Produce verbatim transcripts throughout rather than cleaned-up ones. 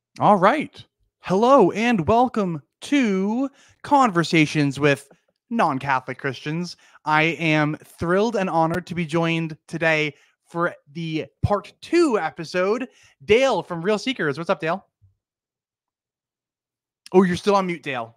All right. Hello and welcome to Conversations with Non-Catholic Christians. I am thrilled and honored to be joined today for the part two episode. Dale from Real Seekers. What's up, Dale? Oh, you're still on mute, Dale.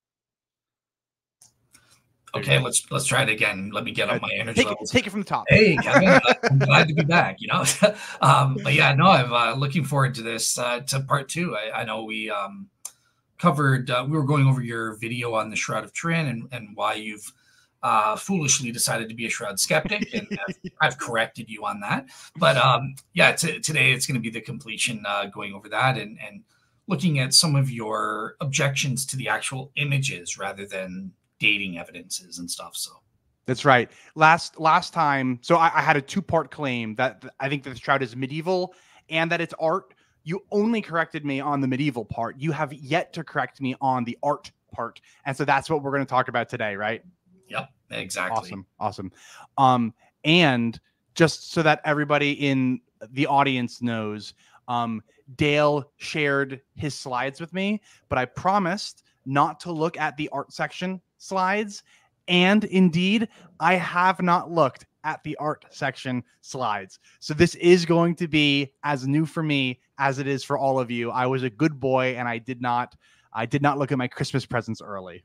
Okay, let's let's try it again. Let me get up Uh, my energy take it, levels. take it from the top. Hey, Kevin, I'm glad to be back. You know, um, but yeah, no, I'm uh, looking forward to this uh, to part two. I, I know we um, covered uh, we were going over your video on the Shroud of Turin and and why you've uh, foolishly decided to be a Shroud skeptic, and I've, I've corrected you on that. But um, yeah, t- today it's going to be the completion, uh, going over that and and looking at some of your objections to the actual images rather than dating evidences and stuff. So. That's right. Last last time, so I, I had a two part claim that th- I think that the Shroud is medieval and that it's art. You only corrected me on the medieval part. You have yet to correct me on the art part, and so that's what we're going to talk about today, right? Yep, exactly. Awesome, awesome. Um, and just so that everybody in the audience knows, um, Dale shared his slides with me, but I promised not to look at the art section slides. And indeed, I have not looked at the art section slides. So this is going to be as new for me as it is for all of you. I was a good boy and I did not I did not look at my Christmas presents early.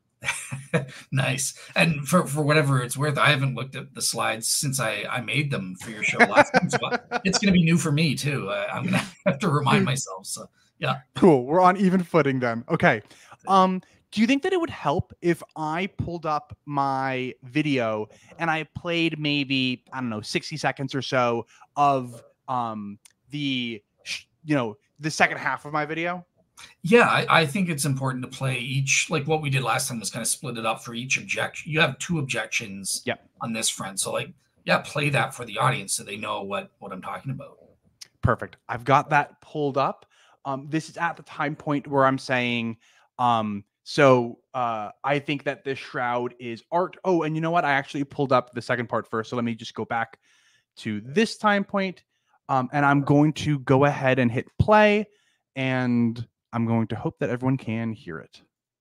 Nice. And for, for whatever it's worth, I haven't looked at the slides since I, I made them for your show last time. So it's going to be new for me too. Uh, I'm going to have to remind myself. So yeah. Cool. We're on even footing then. Okay. Um, do you think that it would help if I pulled up my video and I played maybe, I don't know, sixty seconds or so of um, the, you know, the second half of my video? Yeah, I, I think it's important to play each, like what we did last time was kind of split it up for each objection. You have two objections yep. on this front. So like, yeah, play that for the audience so they know what, what I'm talking about. Perfect. I've got that pulled up. Um, this is at the time point where I'm saying, um, so uh, I think that this shroud is art. Oh, and you know what? I actually pulled up the second part first. So let me just go back to this time point. Um, and I'm going to go ahead and hit play. And I'm going to hope that everyone can hear it.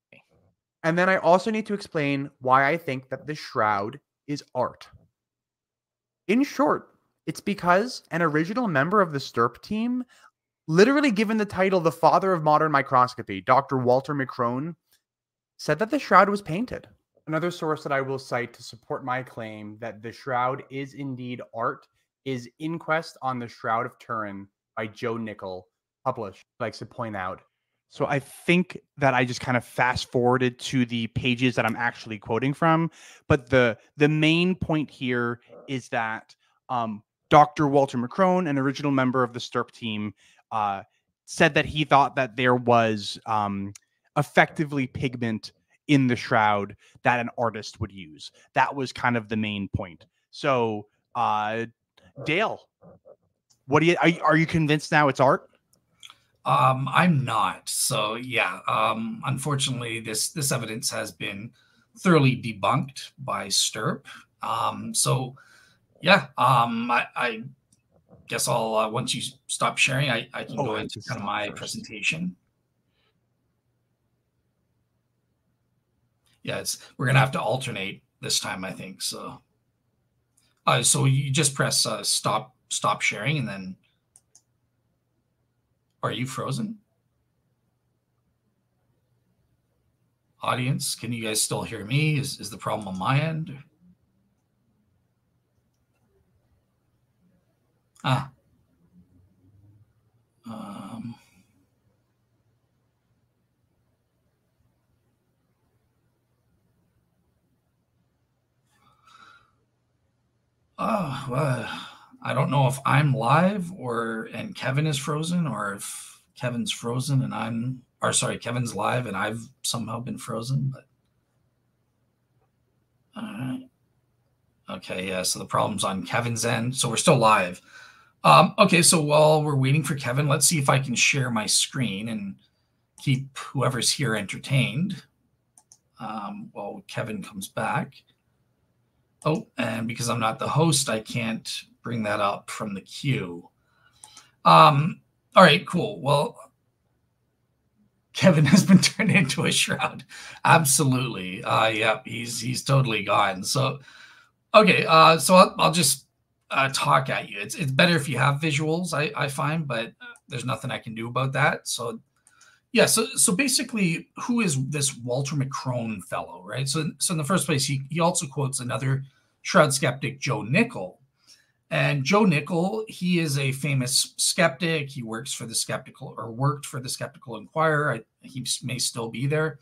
And then I also need to explain why I think that this shroud is art. In short, it's because an original member of the STURP team, literally given the title the father of modern microscopy, Doctor Walter McCrone, said that the shroud was painted. Another source that I will cite to support my claim that the shroud is indeed art is Inquest on the Shroud of Turin by Joe Nickel, published, likes to point out. So I think that I just kind of fast forwarded to the pages that I'm actually quoting from. But the the main point here is that um, Doctor Walter McCrone, an original member of the STURP team, uh, said that he thought that there was um, effectively pigment in the shroud that an artist would use. That was kind of the main point. So, uh, Dale, what do you are, are you convinced now it's art? Um, I'm not. So yeah, um, unfortunately, this this evidence has been thoroughly debunked by STURP. Um, so yeah, um, I, I guess I'll uh, once you stop sharing, I, I can oh, go into kind of my first. presentation. Yeah, it's we're gonna have to alternate this time, I think. So, uh, so you just press uh, stop stop sharing, and then. Are you frozen? Audience, can you guys still hear me? Is, is the problem on my end? Ah. Um. Oh, well, I don't know if I'm live or and Kevin is frozen, or if Kevin's frozen and I'm, or sorry, Kevin's live and I've somehow been frozen. But all right. Okay, yeah. So the problem's on Kevin's end. So we're still live. Um, okay, so while we're waiting for Kevin, let's see if I can share my screen and keep whoever's here entertained um, while Kevin comes back. Oh, and because I'm not the host, I can't bring that up from the queue. Um, all right, cool. Well, Kevin has been turned into a shroud. Absolutely. Uh, yeah, he's he's totally gone. So, okay. Uh, so I'll, I'll just uh, talk at you. It's it's better if you have visuals, I, I find, but there's nothing I can do about that. So, yeah. So so basically, who is this Walter McCrone fellow, right? So so in the first place, he he also quotes another shroud skeptic, Joe Nickell. And Joe Nickell, he is a famous skeptic. He works for the Skeptical, or worked for the Skeptical Inquirer. I, he may still be there.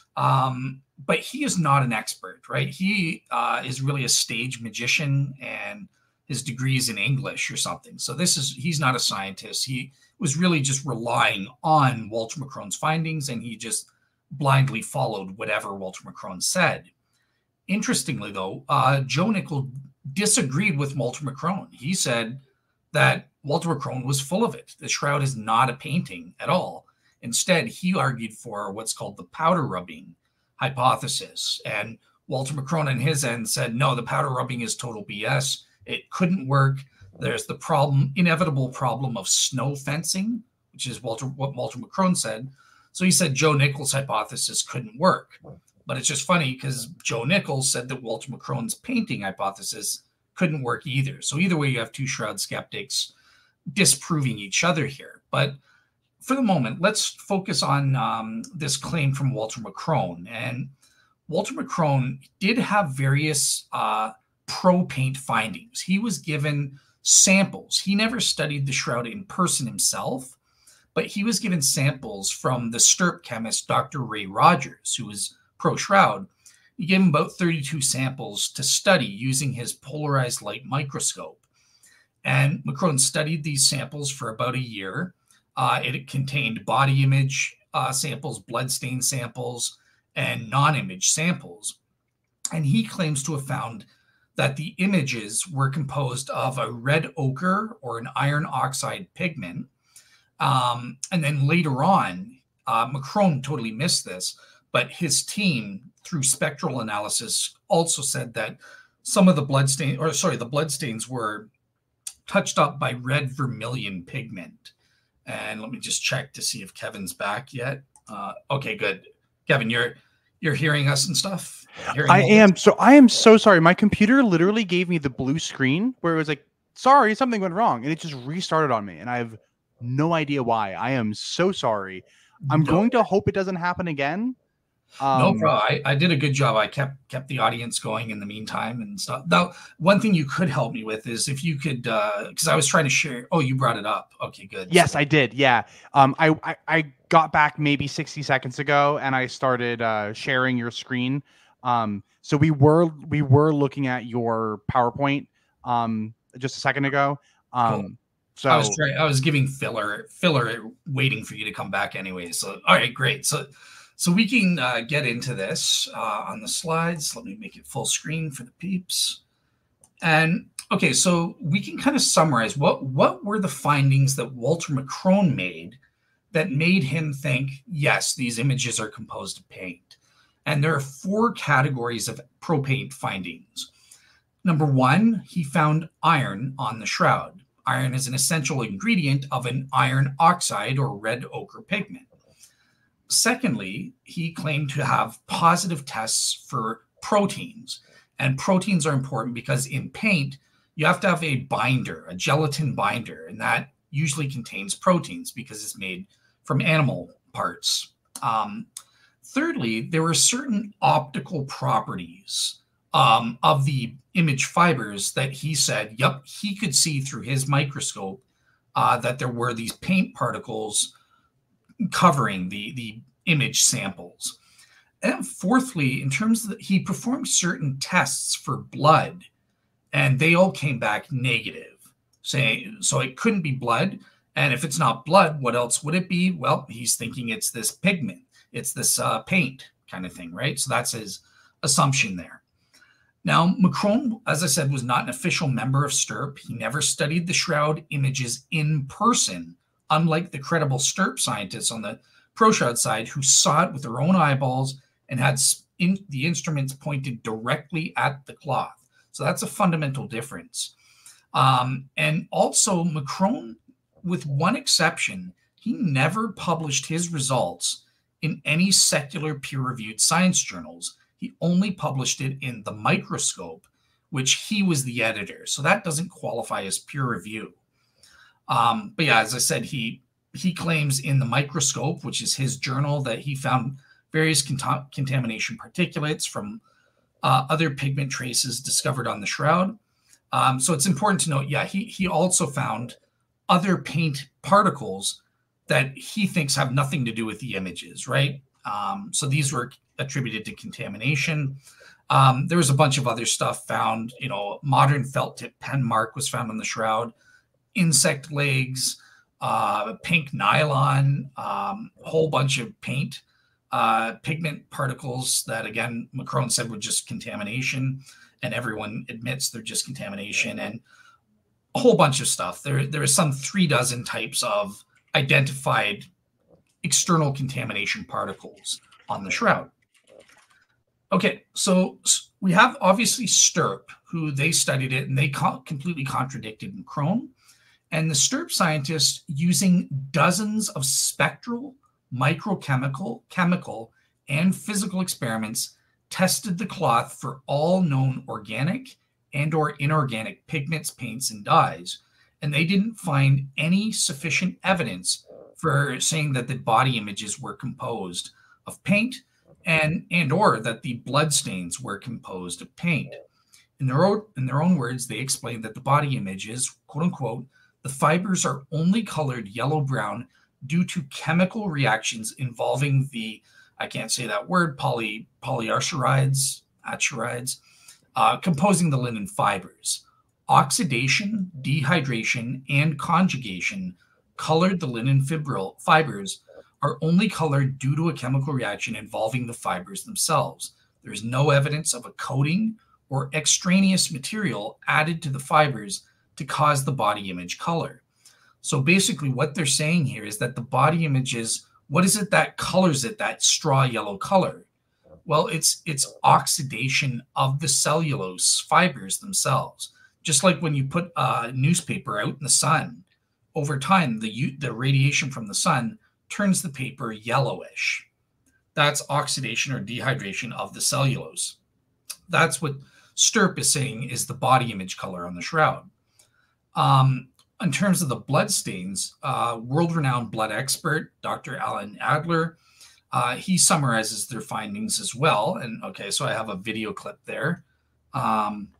Um, but he is not an expert, right? He uh, is really a stage magician, and his degree is in English or something. So this is, he's not a scientist. He was really just relying on Walter McCrone's findings, and he just blindly followed whatever Walter McCrone said. Interestingly, though, uh, Joe Nickell disagreed with Walter McCrone. He said that Walter McCrone was full of it. The shroud is not a painting at all. Instead, he argued for what's called the powder rubbing hypothesis. And Walter McCrone on his end said, no, the powder rubbing is total B S. It couldn't work. There's the problem, inevitable problem of snow fencing, which is Walter, what Walter McCrone said. So he said Joe Nickell's hypothesis couldn't work. But it's just funny because Joe Nickell said that Walter McCrone's painting hypothesis couldn't work either. So either way, you have two shroud skeptics disproving each other here. But for the moment, let's focus on um, this claim from Walter McCrone. And Walter McCrone did have various uh, pro-paint findings. He was given samples. He never studied the shroud in person himself, but he was given samples from the Stirp chemist, Doctor Ray Rogers, who was pro-shroud. He gave him about thirty-two samples to study using his polarized light microscope. And McCrone studied these samples for about a year. Uh, it contained body image uh, samples, bloodstain samples, and non-image samples. And he claims to have found that the images were composed of a red ochre or an iron oxide pigment. Um, and then later on, uh, McCrone totally missed this, but his team, through spectral analysis, also said that some of the bloodstains, or sorry, the bloodstains were touched up by red vermilion pigment. And let me just check to see if Kevin's back yet. Uh, okay, good. Kevin, you're you're hearing us and stuff? Hearing I am. So I am so sorry. My computer literally gave me the blue screen where it was like, sorry, something went wrong. And it just restarted on me. And I have no idea why. I am so sorry. I'm no. going to hope it doesn't happen again. Um, no problem. I, I did a good job. I kept kept the audience going in the meantime and stuff. Now, one thing you could help me with is if you could, because uh, I was trying to share. Oh, you brought it up. Okay, good. Yes, so, I did. Yeah. Um, I, I I got back maybe sixty seconds ago, and I started uh, sharing your screen. Um, so we were we were looking at your PowerPoint um just a second ago. Um, cool. So I was trying. I was giving filler filler, waiting for you to come back anyway. So all right, great. So. So we can uh, get into this uh, on the slides. Let me make it full screen for the peeps. And okay, so we can kind of summarize what, what were the findings that Walter McCrone made that made him think, yes, these images are composed of paint. And there are four categories of pro-paint findings. Number one, he found iron on the shroud. Iron is an essential ingredient of an iron oxide or red ochre pigment. Secondly, he claimed to have positive tests for proteins. And proteins are important because in paint, you have to have a binder, a gelatin binder, and that usually contains proteins because it's made from animal parts. Um, thirdly, there were certain optical properties um, of the image fibers that he said, yep, he could see through his microscope uh, that there were these paint particles covering the, the image samples. And fourthly, in terms of the, he performed certain tests for blood, and they all came back negative, saying, so it couldn't be blood. And if it's not blood, what else would it be? Well, he's thinking it's this pigment, it's this uh, paint kind of thing, right? So that's his assumption there. Now, McCrone, as I said, was not an official member of Stirp. He never studied the shroud images in person, unlike the credible Stirp scientists on the pro-shroud side who saw it with their own eyeballs and had in, the instruments pointed directly at the cloth. So that's a fundamental difference. Um, and also, McCrone, with one exception, he never published his results in any secular peer-reviewed science journals. He only published it in The Microscope, which he was the editor. So that doesn't qualify as peer review. Um, but yeah, as I said, he he claims in The Microscope, which is his journal, that he found various cont- contamination particulates from uh, other pigment traces discovered on the shroud. Um, so it's important to note, yeah, he he also found other paint particles that he thinks have nothing to do with the images, right? Um, so these were attributed to contamination. Um, there was a bunch of other stuff found. You know, modern felt tip pen mark was found on the shroud, insect legs, uh, pink nylon, um, a whole bunch of paint, uh, pigment particles that, again, Macron said were just contamination, and everyone admits they're just contamination, and a whole bunch of stuff. There, there is some three dozen types of identified external contamination particles on the shroud. Okay, so we have obviously Stirp, who they studied it, and they co- completely contradicted Macron. And the Stirp scientists, using dozens of spectral, microchemical, chemical, and physical experiments, tested the cloth for all known organic and or inorganic pigments, paints, and dyes. And they didn't find any sufficient evidence for saying that the body images were composed of paint and and or that the blood stains were composed of paint. In their own, in their own words, they explained that the body images, quote unquote, the fibers are only colored yellow-brown due to chemical reactions involving the, I can't say that word, poly polyarchirides, achirides, uh, composing the linen fibers. Oxidation, dehydration, and conjugation colored the linen fibril fibers are only colored due to a chemical reaction involving the fibers themselves. There is no evidence of a coating or extraneous material added to the fibers to cause the body image color. So basically what they're saying here is that the body images, what is it that colors it, that straw yellow color? Well, it's it's oxidation of the cellulose fibers themselves. Just like when you put a newspaper out in the sun, over time, the, the radiation from the sun turns the paper yellowish. That's oxidation or dehydration of the cellulose. That's what Stirp is saying is the body image color on the shroud. Um, in terms of the blood stains, uh, world-renowned blood expert, Doctor Alan Adler, uh, he summarizes their findings as well. And okay, so I have a video clip there. Um,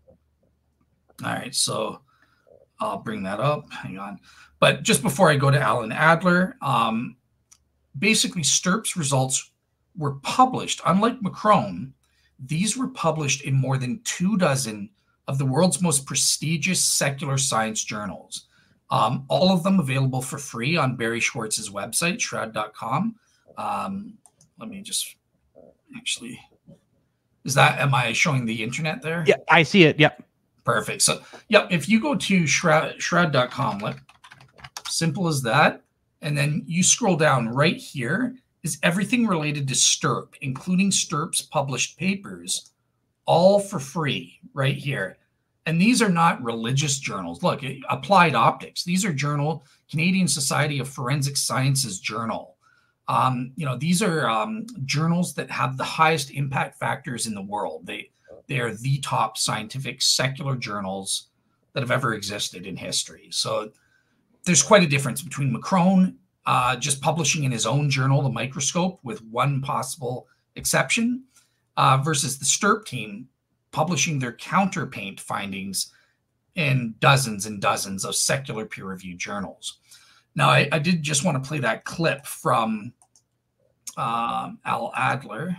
all right, so I'll bring that up. Hang on. But just before I go to Alan Adler, um, basically Stirp's results were published. Unlike Macron, these were published in more than two dozen of the world's most prestigious secular science journals. Um, all of them available for free on Barry Schwartz's website, shroud dot com. Um, let me just actually, is that, am I showing the internet there? Yeah, I see it. Yep. Perfect. So, yeah, if you go to shroud dot com, like, simple as that, and then you scroll down right here is everything related to Stirp, including Stirp's published papers, all for free right here. And these are not religious journals. Look, Applied Optics. These are journal, Canadian Society of Forensic Sciences journal. Um, you know, these are um, journals that have the highest impact factors in the world. They, they are the top scientific secular journals that have ever existed in history. So there's quite a difference between Macron uh, just publishing in his own journal, The Microscope, with one possible exception, uh, versus the Stirp team publishing their counterpaint findings in dozens and dozens of secular peer-reviewed journals. Now, I, I did just want to play that clip from um, Al Adler.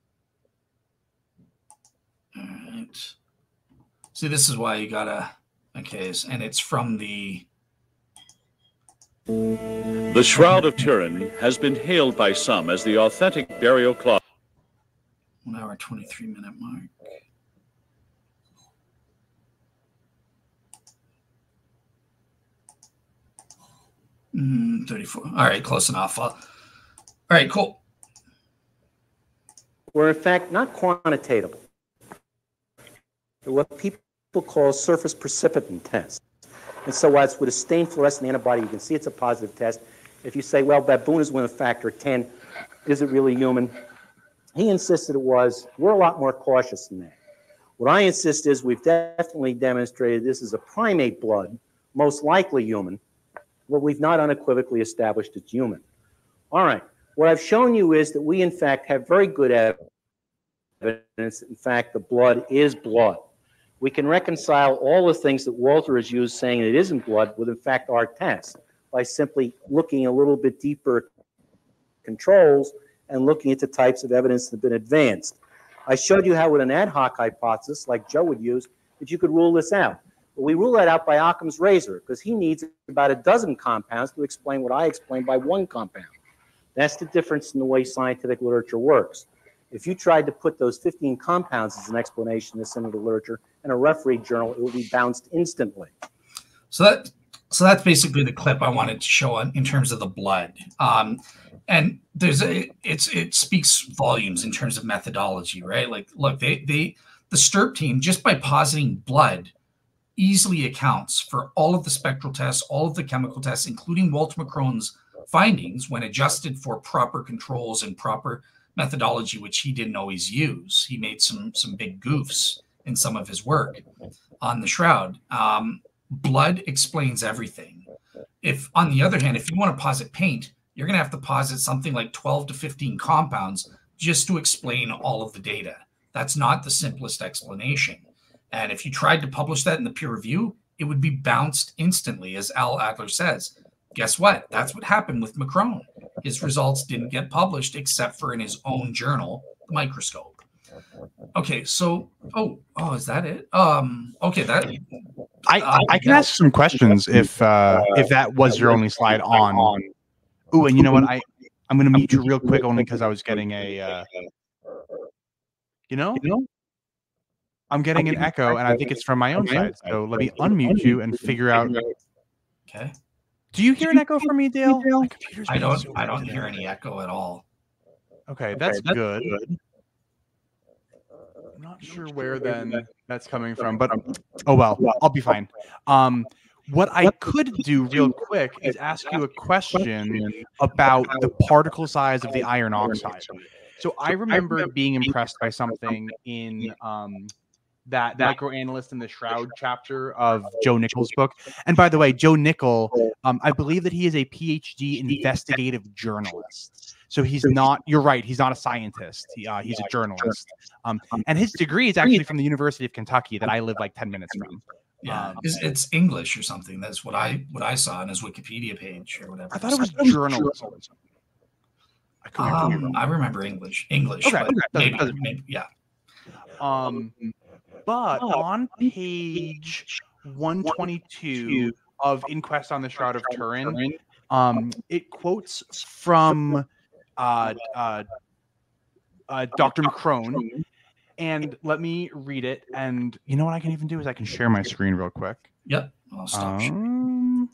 All right. See, this is why you gotta, okay, and it's from the... The Shroud of Turin has been hailed by some as the authentic burial cloth. One hour, twenty-three minute mark. Mm, thirty-four. All right, close enough. All right, cool. Were in fact not quantitatable. They're what people call surface precipitin tests. And so while it's with a stained fluorescent antibody, you can see it's a positive test. If you say, well, baboons win a factor of ten, is it really human? He insisted it was. We're a lot more cautious than that. What I insist is we've definitely demonstrated this is a primate blood, most likely human, but we've not unequivocally established it's human. All right. What I've shown you is that we, in fact, have very good evidence. In fact, the blood is blood. We can reconcile all the things that Walter has used saying it isn't blood with, in fact, our test by simply looking a little bit deeper at controls and looking at the types of evidence that have been advanced. I showed you how with an ad hoc hypothesis, like Joe would use, that you could rule this out. But we rule that out by Occam's razor, because he needs about a dozen compounds to explain what I explained by one compound. That's the difference in the way scientific literature works. If you tried to put those fifteen compounds as an explanation in this into the literature in a referee journal, it would be bounced instantly. So that so that's basically the clip I wanted to show on, in terms of the blood. Um, and there's a it's it speaks volumes in terms of methodology, right? Like, look, they they the STURP team, just by positing blood, easily accounts for all of the spectral tests, all of the chemical tests, including Walter McCrone's findings when adjusted for proper controls and proper methodology, which he didn't always use. He made some some big goofs in some of his work on the shroud. Um, blood explains everything. If, on the other hand, if you want to posit paint, you're going to have to posit something like twelve to fifteen compounds just to explain all of the data. That's not the simplest explanation. And if you tried to publish that in the peer review, it would be bounced instantly, as Al Adler says. Guess what? That's what happened with McCrone. His results didn't get published except for in his own journal, The Microscope. Okay, so oh oh, is that it? Um, okay, that I uh, I can ask some questions if uh, if that was your only slide on. Ooh, and you know what? I I'm gonna mute you real quick only because I was getting a uh, you know I'm getting an echo and I think it's from my own side. So let me unmute you and figure out. Okay. Do you hear an echo from me, Dale? I don't. I don't hear any echo at all. Okay, that's good. I'm not sure where then that's coming from, but oh well, I'll be fine. Um, what I could do real quick is ask you a question about the particle size of the iron oxide. So I remember being impressed by something in um, that microanalyst in the Shroud chapter of Joe Nickel's book. And by the way, Joe Nickel, um, I believe that he is a PhD investigative journalist. So he's not, you're right, he's not a scientist. He, uh, he's a journalist. Um, and his degree is actually from the University of Kentucky that I live like ten minutes from. Yeah, um, it's, it's English or something. That's what I what I saw on his Wikipedia page or whatever. I thought it was journalism. I, couldn't um, remember. I remember English. English. Okay, but okay. Maybe, Doesn't- maybe, yeah. Um, but on page one twenty-two of Inquest on the Shroud of Turin, um, it quotes from uh, uh, uh, Doctor McCrone. And let me read it. And you know what I can even do is I can share my screen real quick. Yep. I'll stop. Um,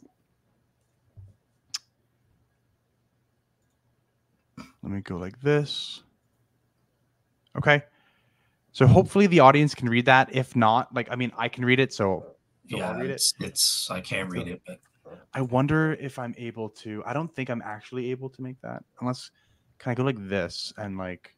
let me go like this. Okay. So hopefully the audience can read that. If not, like, I mean, I can read it. So, so yeah, I'll read it. it's, it's I can't read it, but I wonder if I'm able to. I don't think I'm actually able to make that unless. Can I go like this and like?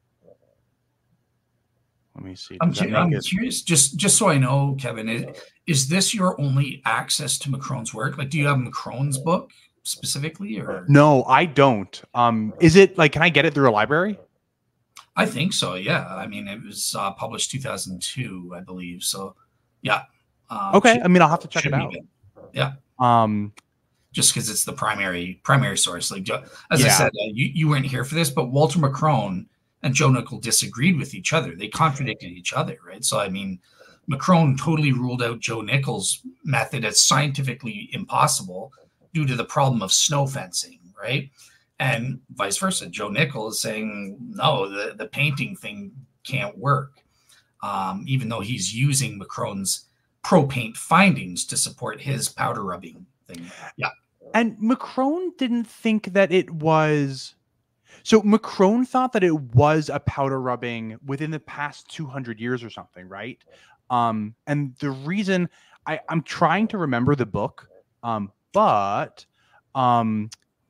Let me see. I'm, Does that cu- make I'm it- curious, just just so I know, Kevin, is, is this your only access to McCrone's work? Like, do you have McCrone's book specifically, or No, I don't. Um, is it like? Can I get it through a library? I think so. Yeah, I mean, it was uh, published two thousand two, I believe. So, yeah. Um, Okay. should- I mean, I'll have to check it should out. be good. Yeah. Um, Just because it's the primary primary source. Like, Jo- as I Yeah. said, uh, you you weren't here for this, but Walter McCrone and Joe Nickel disagreed with each other. They contradicted each other, right? So, I mean, McCrone totally ruled out Joe Nickel's method as scientifically impossible due to the problem of snow fencing, right? And vice versa. Joe Nickel is saying, no, the, the painting thing can't work, um, even though he's using McCrone's pro paint findings to support his powder rubbing thing. Yeah. and McCrone didn't think that it was. So McCrone thought that it was a powder rubbing within the past two hundred years or something, right? Um, and the reason I, I'm trying to remember the book, um, but um,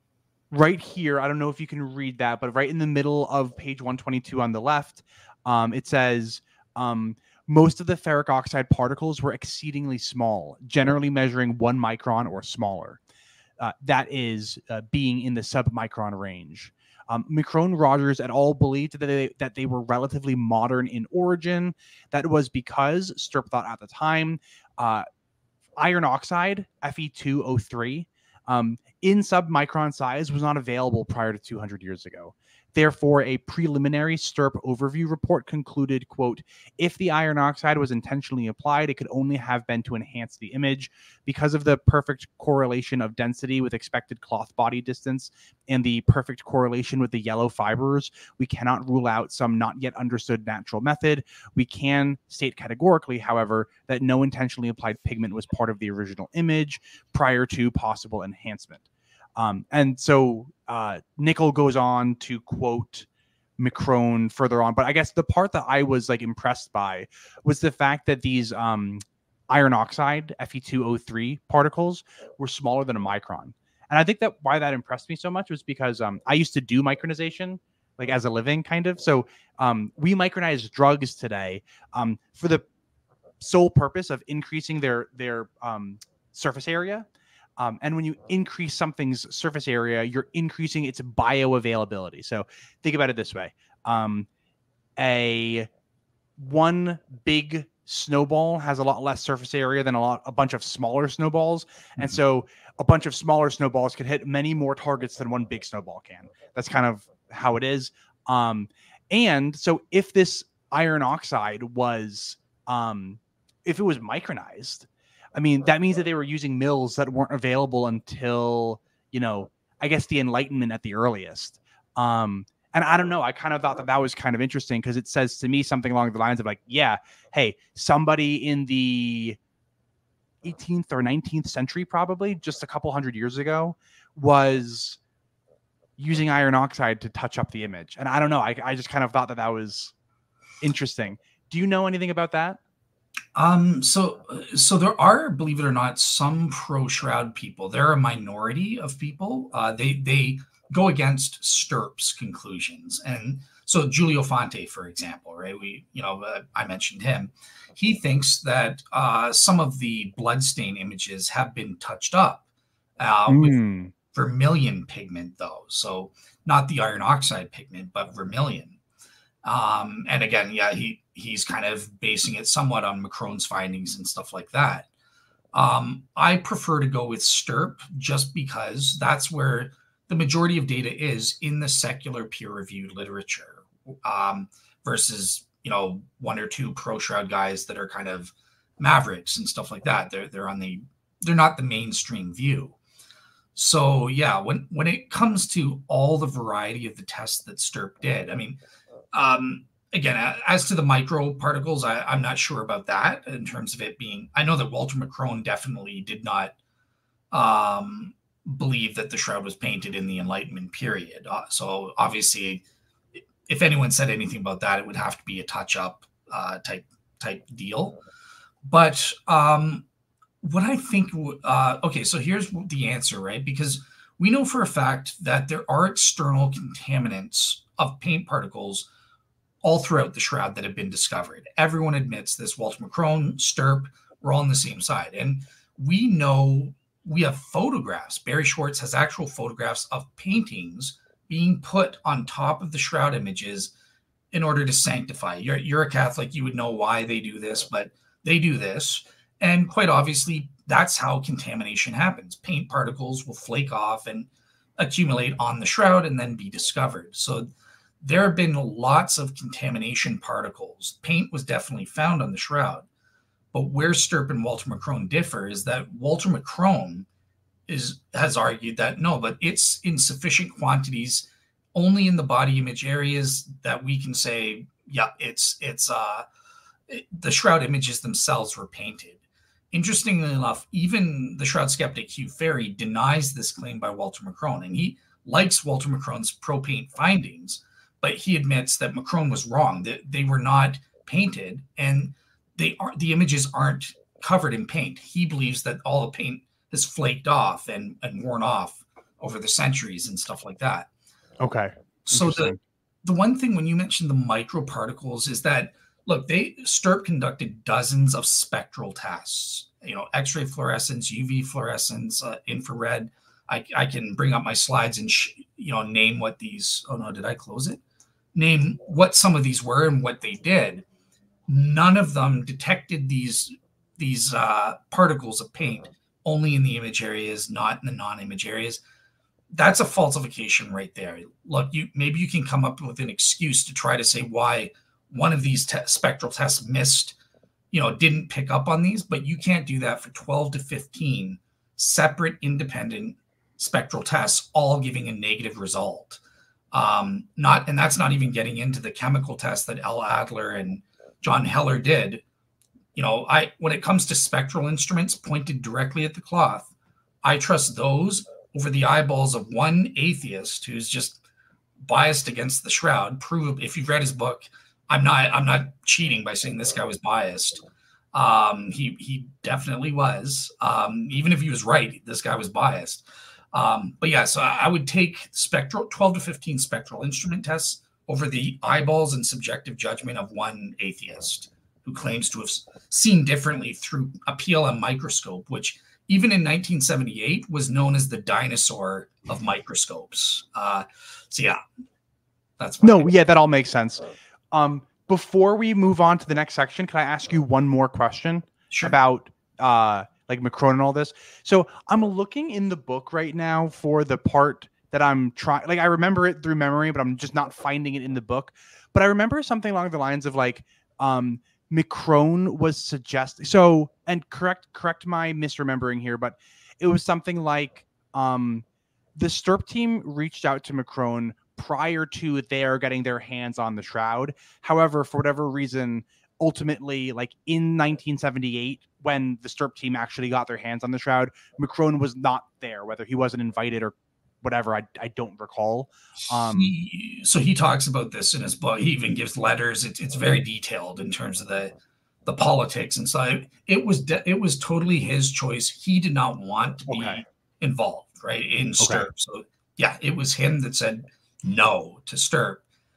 right here, I don't know if you can read that, but right in the middle of page one twenty-two on the left, um, it says, um, most of the ferric oxide particles were exceedingly small, generally measuring one micron or smaller. Uh, that is uh, being in the submicron range. Um, McCrone Rogers et al. Believed that they, that they were relatively modern in origin. That was because Stirp thought at the time uh, iron oxide, F E two O three, um, in submicron size was not available prior to two hundred years ago. Therefore, a preliminary Stirp overview report concluded, quote, if the iron oxide was intentionally applied, it could only have been to enhance the image. Because of the perfect correlation of density with expected cloth body distance and the perfect correlation with the yellow fibers, we cannot rule out some not yet understood natural method. We can state categorically, however, that no intentionally applied pigment was part of the original image prior to possible enhancement. Um, and so uh, Nickel goes on to quote McCrone further on. But I guess the part that I was like impressed by was the fact that these um, iron oxide F E two O three particles were smaller than a micron. And I think that why that impressed me so much was because um, I used to do micronization like as a living kind of. So um, we micronize drugs today um, for the sole purpose of increasing their, their um, surface area. Um, and when you increase something's surface area, you're increasing its bioavailability. So think about it this way. Um, a one big snowball has a lot less surface area than a lot, a bunch of smaller snowballs. Mm-hmm. And so a bunch of smaller snowballs could hit many more targets than one big snowball can. That's kind of how it is. Um, and so if this iron oxide was, um, if it was micronized, I mean, that means that they were using mills that weren't available until, you know, I guess the Enlightenment at the earliest. Um, and I don't know. I kind of thought that that was kind of interesting because it says to me something along the lines of like, yeah, hey, somebody in the eighteenth or nineteenth century, probably just a couple hundred years ago, was using iron oxide to touch up the image. And I don't know. I, I just kind of thought that that was interesting. Do you know anything about that? Um, so, so there are, believe it or not, some pro-Shroud people. They're a minority of people. Uh, they they go against Stirp's conclusions, and so Giulio Fonte, for example, right? We, you know, uh, I mentioned him. He thinks that uh, some of the bloodstain images have been touched up uh, mm. with vermilion pigment, though. So not the iron oxide pigment, but vermilion. Um, and again, yeah, he. He's kind of basing it somewhat on McCrone's findings and stuff like that. Um, I prefer to go with Stirp just because that's where the majority of data is in the secular peer-reviewed literature um, versus, you know, one or two pro-Shroud guys that are kind of mavericks and stuff like that. They're they're on the they're not the mainstream view. So yeah, when when it comes to all the variety of the tests that Stirp did, I mean. Um, Again, as to the micro particles, I, I'm not sure about that in terms of it being. I know that Walter McCrone definitely did not um, believe that the shroud was painted in the Enlightenment period. Uh, so obviously, if anyone said anything about that, it would have to be a touch-up uh, type type deal. But um, what I think, uh, okay, so here's the answer, right? Because we know for a fact that there are external contaminants of paint particles all throughout the shroud that have been discovered. Everyone admits this. Walter McCrone, Stirp, we're all on the same side. And we know, we have photographs. Barry Schwartz has actual photographs of paintings being put on top of the shroud images in order to sanctify. You're, you're a Catholic, you would know why they do this, but they do this. And quite obviously, that's how contamination happens. Paint particles will flake off and accumulate on the shroud and then be discovered. So there have been lots of contamination particles. Paint was definitely found on the shroud. But where Stirp and Walter McCrone differ is that Walter McCrone is has argued that no, but it's in sufficient quantities only in the body image areas that we can say, yeah, it's it's uh, it, the shroud images themselves were painted. Interestingly enough, even the shroud skeptic Hugh Ferry denies this claim by Walter McCrone, and he likes Walter McCrone's pro-paint findings. But he admits that McCrone was wrong, that they were not painted and they are the images aren't covered in paint. He believes that all the paint has flaked off and, and worn off over the centuries and stuff like that. Okay. So the the one thing when you mentioned the microparticles is that, look, they Stirp conducted dozens of spectral tests, you know, X-ray fluorescence, U V fluorescence, uh, infrared. I, I can bring up my slides and, sh- you know, name what these, oh no, did I close it? Name what some of these were and what they did. None of them detected these, these uh, particles of paint only in the image areas, not in the non-image areas. That's a falsification right there. Look, you maybe you can come up with an excuse to try to say why one of these te- spectral tests missed, you know, didn't pick up on these, but you can't do that for twelve to fifteen separate independent spectral tests, all giving a negative result. Um, not, and that's not even getting into the chemical tests that L. Adler and John Heller did. You know, I when it comes to spectral instruments pointed directly at the cloth, I trust those over the eyeballs of one atheist who's just biased against the shroud. Prove, if you've read his book, I'm not I'm not cheating by saying this guy was biased. Um, he he definitely was. Um, even if he was right, this guy was biased. Um, but yeah, so I would take spectral twelve to fifteen spectral instrument tests over the eyeballs and subjective judgment of one atheist who claims to have seen differently through a P L M microscope, which even in nineteen seventy-eight was known as the dinosaur of microscopes. Uh, so yeah, that's no, yeah, that all makes sense. Um, before we move on to the next section, can I ask you one more question Sure. about uh, like McCrone and all this? So I'm looking in the book right now for the part that I'm trying. Like I remember it through memory, but I'm just not finding it in the book. But I remember something along the lines of like um, McCrone was suggesting. So and correct correct my misremembering here, but it was something like um, the Stirp team reached out to McCrone prior to their getting their hands on the shroud. However, for whatever reason, ultimately, like in nineteen seventy-eight, when the Stirp team actually got their hands on the shroud, McCrone was not there, whether he wasn't invited or whatever. I, I don't recall. Um, he, so he talks about this in his book. He even gives letters. It's it's very detailed in terms of the the politics and so it, it was de- it was totally his choice. He did not want to be okay. involved, right, in Stirp. Okay. So yeah, it was him that said no to Stirp.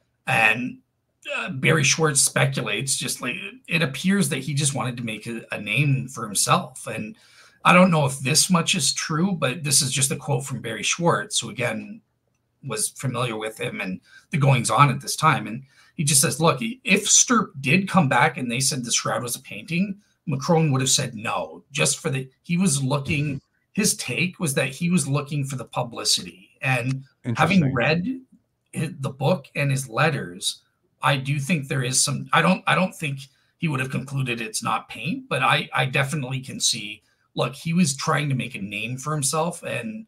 And uh, Barry Schwartz speculates just like it appears that he just wanted to make a, a name for himself. And I don't know if this much is true, but this is just a quote from Barry Schwartz, who again was familiar with him and the goings on at this time. And he just says, look, if Stirp did come back and they said the shroud was a painting, McCrone would have said no, just for the, he was looking, his take was that he was looking for the publicity. And having read the book and his letters, I do think there is some, I don't, I don't think he would have concluded it's not paint, but I, I definitely can see, look, he was trying to make a name for himself and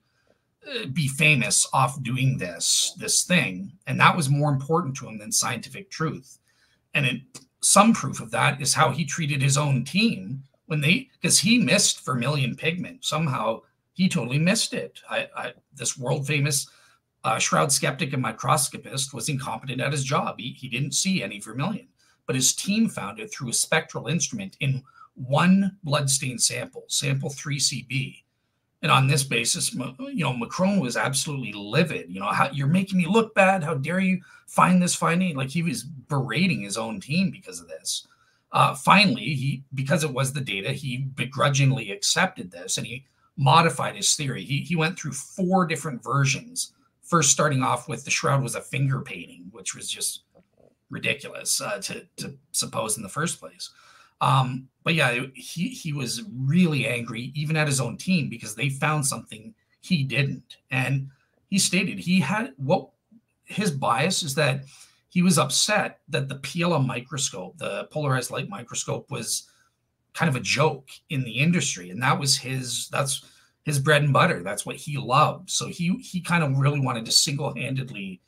be famous off doing this, this thing. And that was more important to him than scientific truth. And it, some proof of that is how he treated his own team when they, because he missed vermilion pigment. Somehow he totally missed it. I, I this world famous uh, shroud skeptic and microscopist was incompetent at his job. He, he didn't see any vermilion, but his team found it through a spectral instrument in one bloodstain sample, sample three C B. And on this basis, you know, McCrone was absolutely livid. You know, how, you're making me look bad. How dare you find this finding? Like he was berating his own team because of this. Uh, finally, he because it was the data, he begrudgingly accepted this and he modified his theory. He he went through four different versions. First, starting off with the shroud was a finger painting, which was just ridiculous uh, to to suppose in the first place. Um, but yeah, he, he was really angry even at his own team because they found something he didn't. And he stated he had what his bias is that he was upset that the P L M microscope, the polarized light microscope, was kind of a joke in the industry. And that was his, that's his bread and butter. That's what he loved. So he, he kind of really wanted to single-handedly,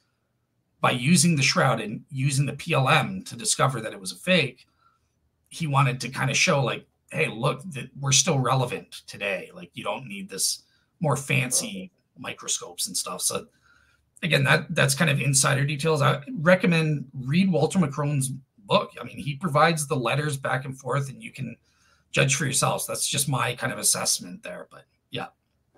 by using the shroud and using the P L M to discover that it was a fake, he wanted to kind of show like, hey, look, that we're still relevant today. Like you don't need this more fancy microscopes and stuff. So again, that that's kind of insider details. I recommend read Walter McCrone's book. I mean, he provides the letters back and forth and you can judge for yourselves. That's just my kind of assessment there, but yeah.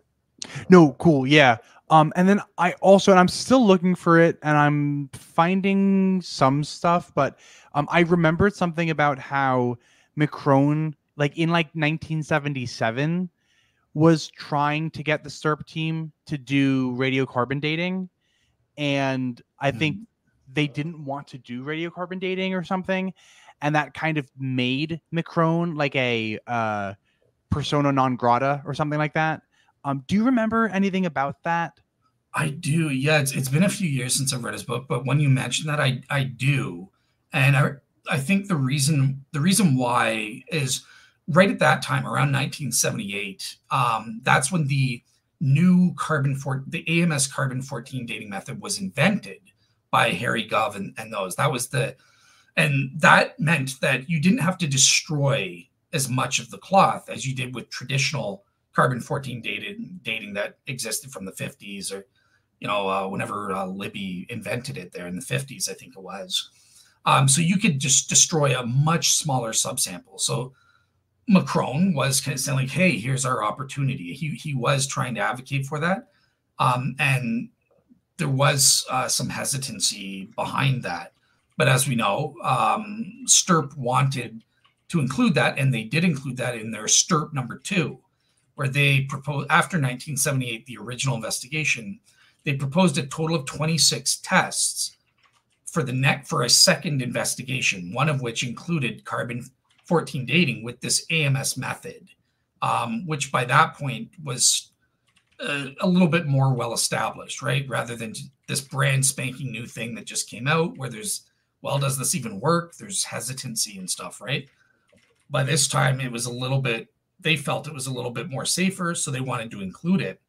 No, cool. Yeah. Um, and then I also, and I'm still looking for it, and I'm finding some stuff, but um, I remembered something about how McCrone, like in like nineteen seventy-seven, was trying to get the STURP team to do radiocarbon dating, and I think Mhm. they didn't want to do radiocarbon dating or something, and that kind of made McCrone like a uh, persona non grata or something like that. Um, do you remember anything about that? I do. Yeah, it's it's been a few years since I've read his book, but when you mention that, I I do, and I I think the reason the reason why is right at that time, around nineteen seventy-eight. Um, that's when the new carbon for the A M S carbon fourteen dating method was invented by Harry Gove and, and those. That was the and that meant that you didn't have to destroy as much of the cloth as you did with traditional carbon fourteen dated dating that existed from the fifties, or you know, uh, whenever uh, Libby invented it there in the fifties, I think it was. Um, so you could just destroy a much smaller subsample. So Macron was kind of saying like, hey, here's our opportunity. He, he was trying to advocate for that. Um, and there was uh, some hesitancy behind that. But as we know, um, STURP wanted to include that, and they did include that in their STURP number two, where they proposed, after nineteen seventy-eight, the original investigation, they proposed a total of twenty-six tests for the neck for a second investigation, one of which included carbon fourteen dating with this A M S method, um, which by that point was uh, a little bit more well established, right? Rather than this brand spanking new thing that just came out where there's, well, does this even work? There's hesitancy and stuff, right? By this time, it was a little bit, they felt it was a little bit more safer, so they wanted to include it.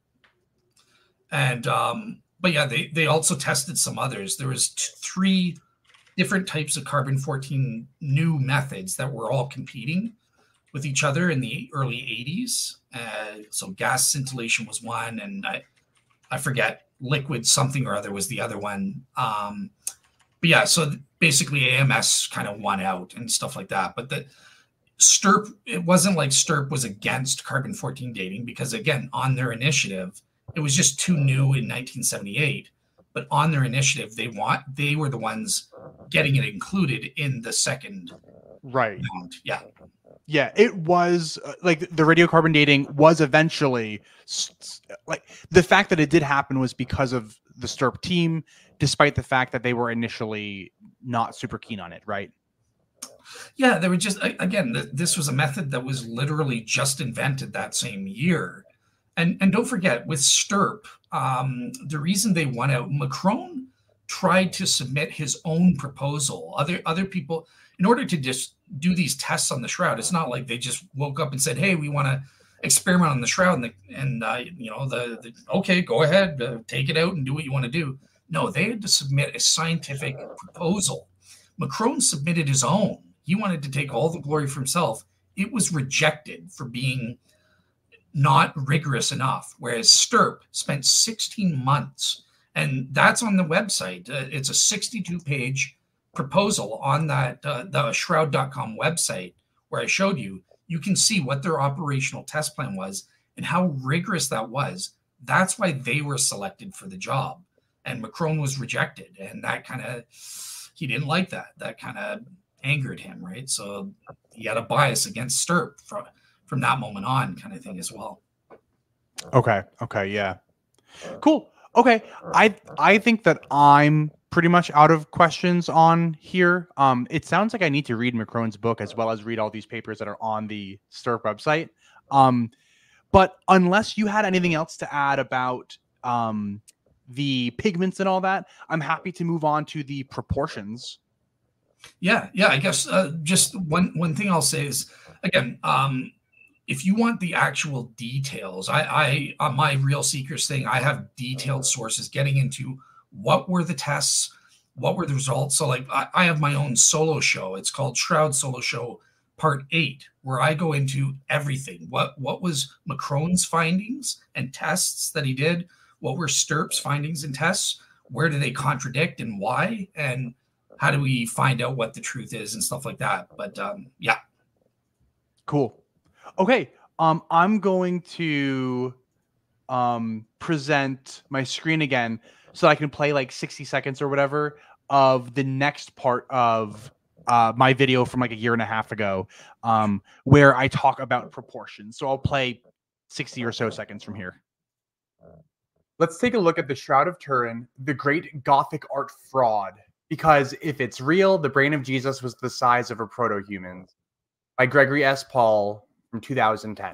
And, um, but yeah, they, they also tested some others. There was t- three different types of carbon fourteen new methods that were all competing with each other in the early eighties. Uh, so gas scintillation was one, and I, I forget, liquid something or other was the other one. Um, but yeah, so basically A M S kind of won out and stuff like that. But the STURP, it wasn't like STURP was against carbon fourteen dating, because again, on their initiative, it was just too new in nineteen seventy-eight. But on their initiative, they want they were the ones getting it included in the second Right. round. Yeah. Yeah, it was uh, like the radiocarbon dating was eventually s- s- like the fact that it did happen was because of the STURP team, despite the fact that they were initially not super keen on it, right? Yeah, they were just again, th- this was a method that was literally just invented that same year. And and don't forget, with STURP, um, the reason they won out, Macron tried to submit his own proposal. Other other people, in order to just do these tests on the shroud, it's not like they just woke up and said, "Hey, we want to experiment on the shroud," and, the, and uh, you know, the, the okay, go ahead, uh, take it out and do what you want to do. No, they had to submit a scientific proposal. Macron submitted his own. He wanted to take all the glory for himself. It was rejected for being not rigorous enough, whereas STURP spent sixteen months, and that's on the website. Uh, it's a sixty-two page proposal on that uh, the shroud dot com website where I showed you. You can see what their operational test plan was and how rigorous that was. That's why they were selected for the job, and Macron was rejected, and that kind of, he didn't like that. That kind of angered him, right? So he had a bias against STURP from from that moment on, kind of thing as well. Okay. Okay. Yeah. Cool. Okay. I I think that I'm pretty much out of questions on here. Um, it sounds like I need to read Macron's book as well as read all these papers that are on the STURP website. Um, but unless you had anything else to add about um the pigments and all that, I'm happy to move on to the proportions. Yeah, yeah. I guess uh, just one one thing I'll say is, again, um, if you want the actual details, I, I on my Real Seekers thing, I have detailed sources getting into what were the tests, what were the results. So like I, I have my own solo show. It's called Shroud Solo Show Part Eight, where I go into everything. What what was Macron's findings and tests that he did? What were STURP's findings and tests? Where do they contradict and why? And how do we find out what the truth is and stuff like that? But um, yeah. Cool. Okay. Um, I'm going to um, present my screen again so I can play like sixty seconds or whatever of the next part of uh, my video from like a year and a half ago, um, where I talk about proportions. So I'll play sixty or so seconds from here. Let's take a look at the Shroud of Turin, the great Gothic art fraud. Because if it's real, the brain of Jesus was the size of a proto-human, by Gregory S. Paul from two thousand ten.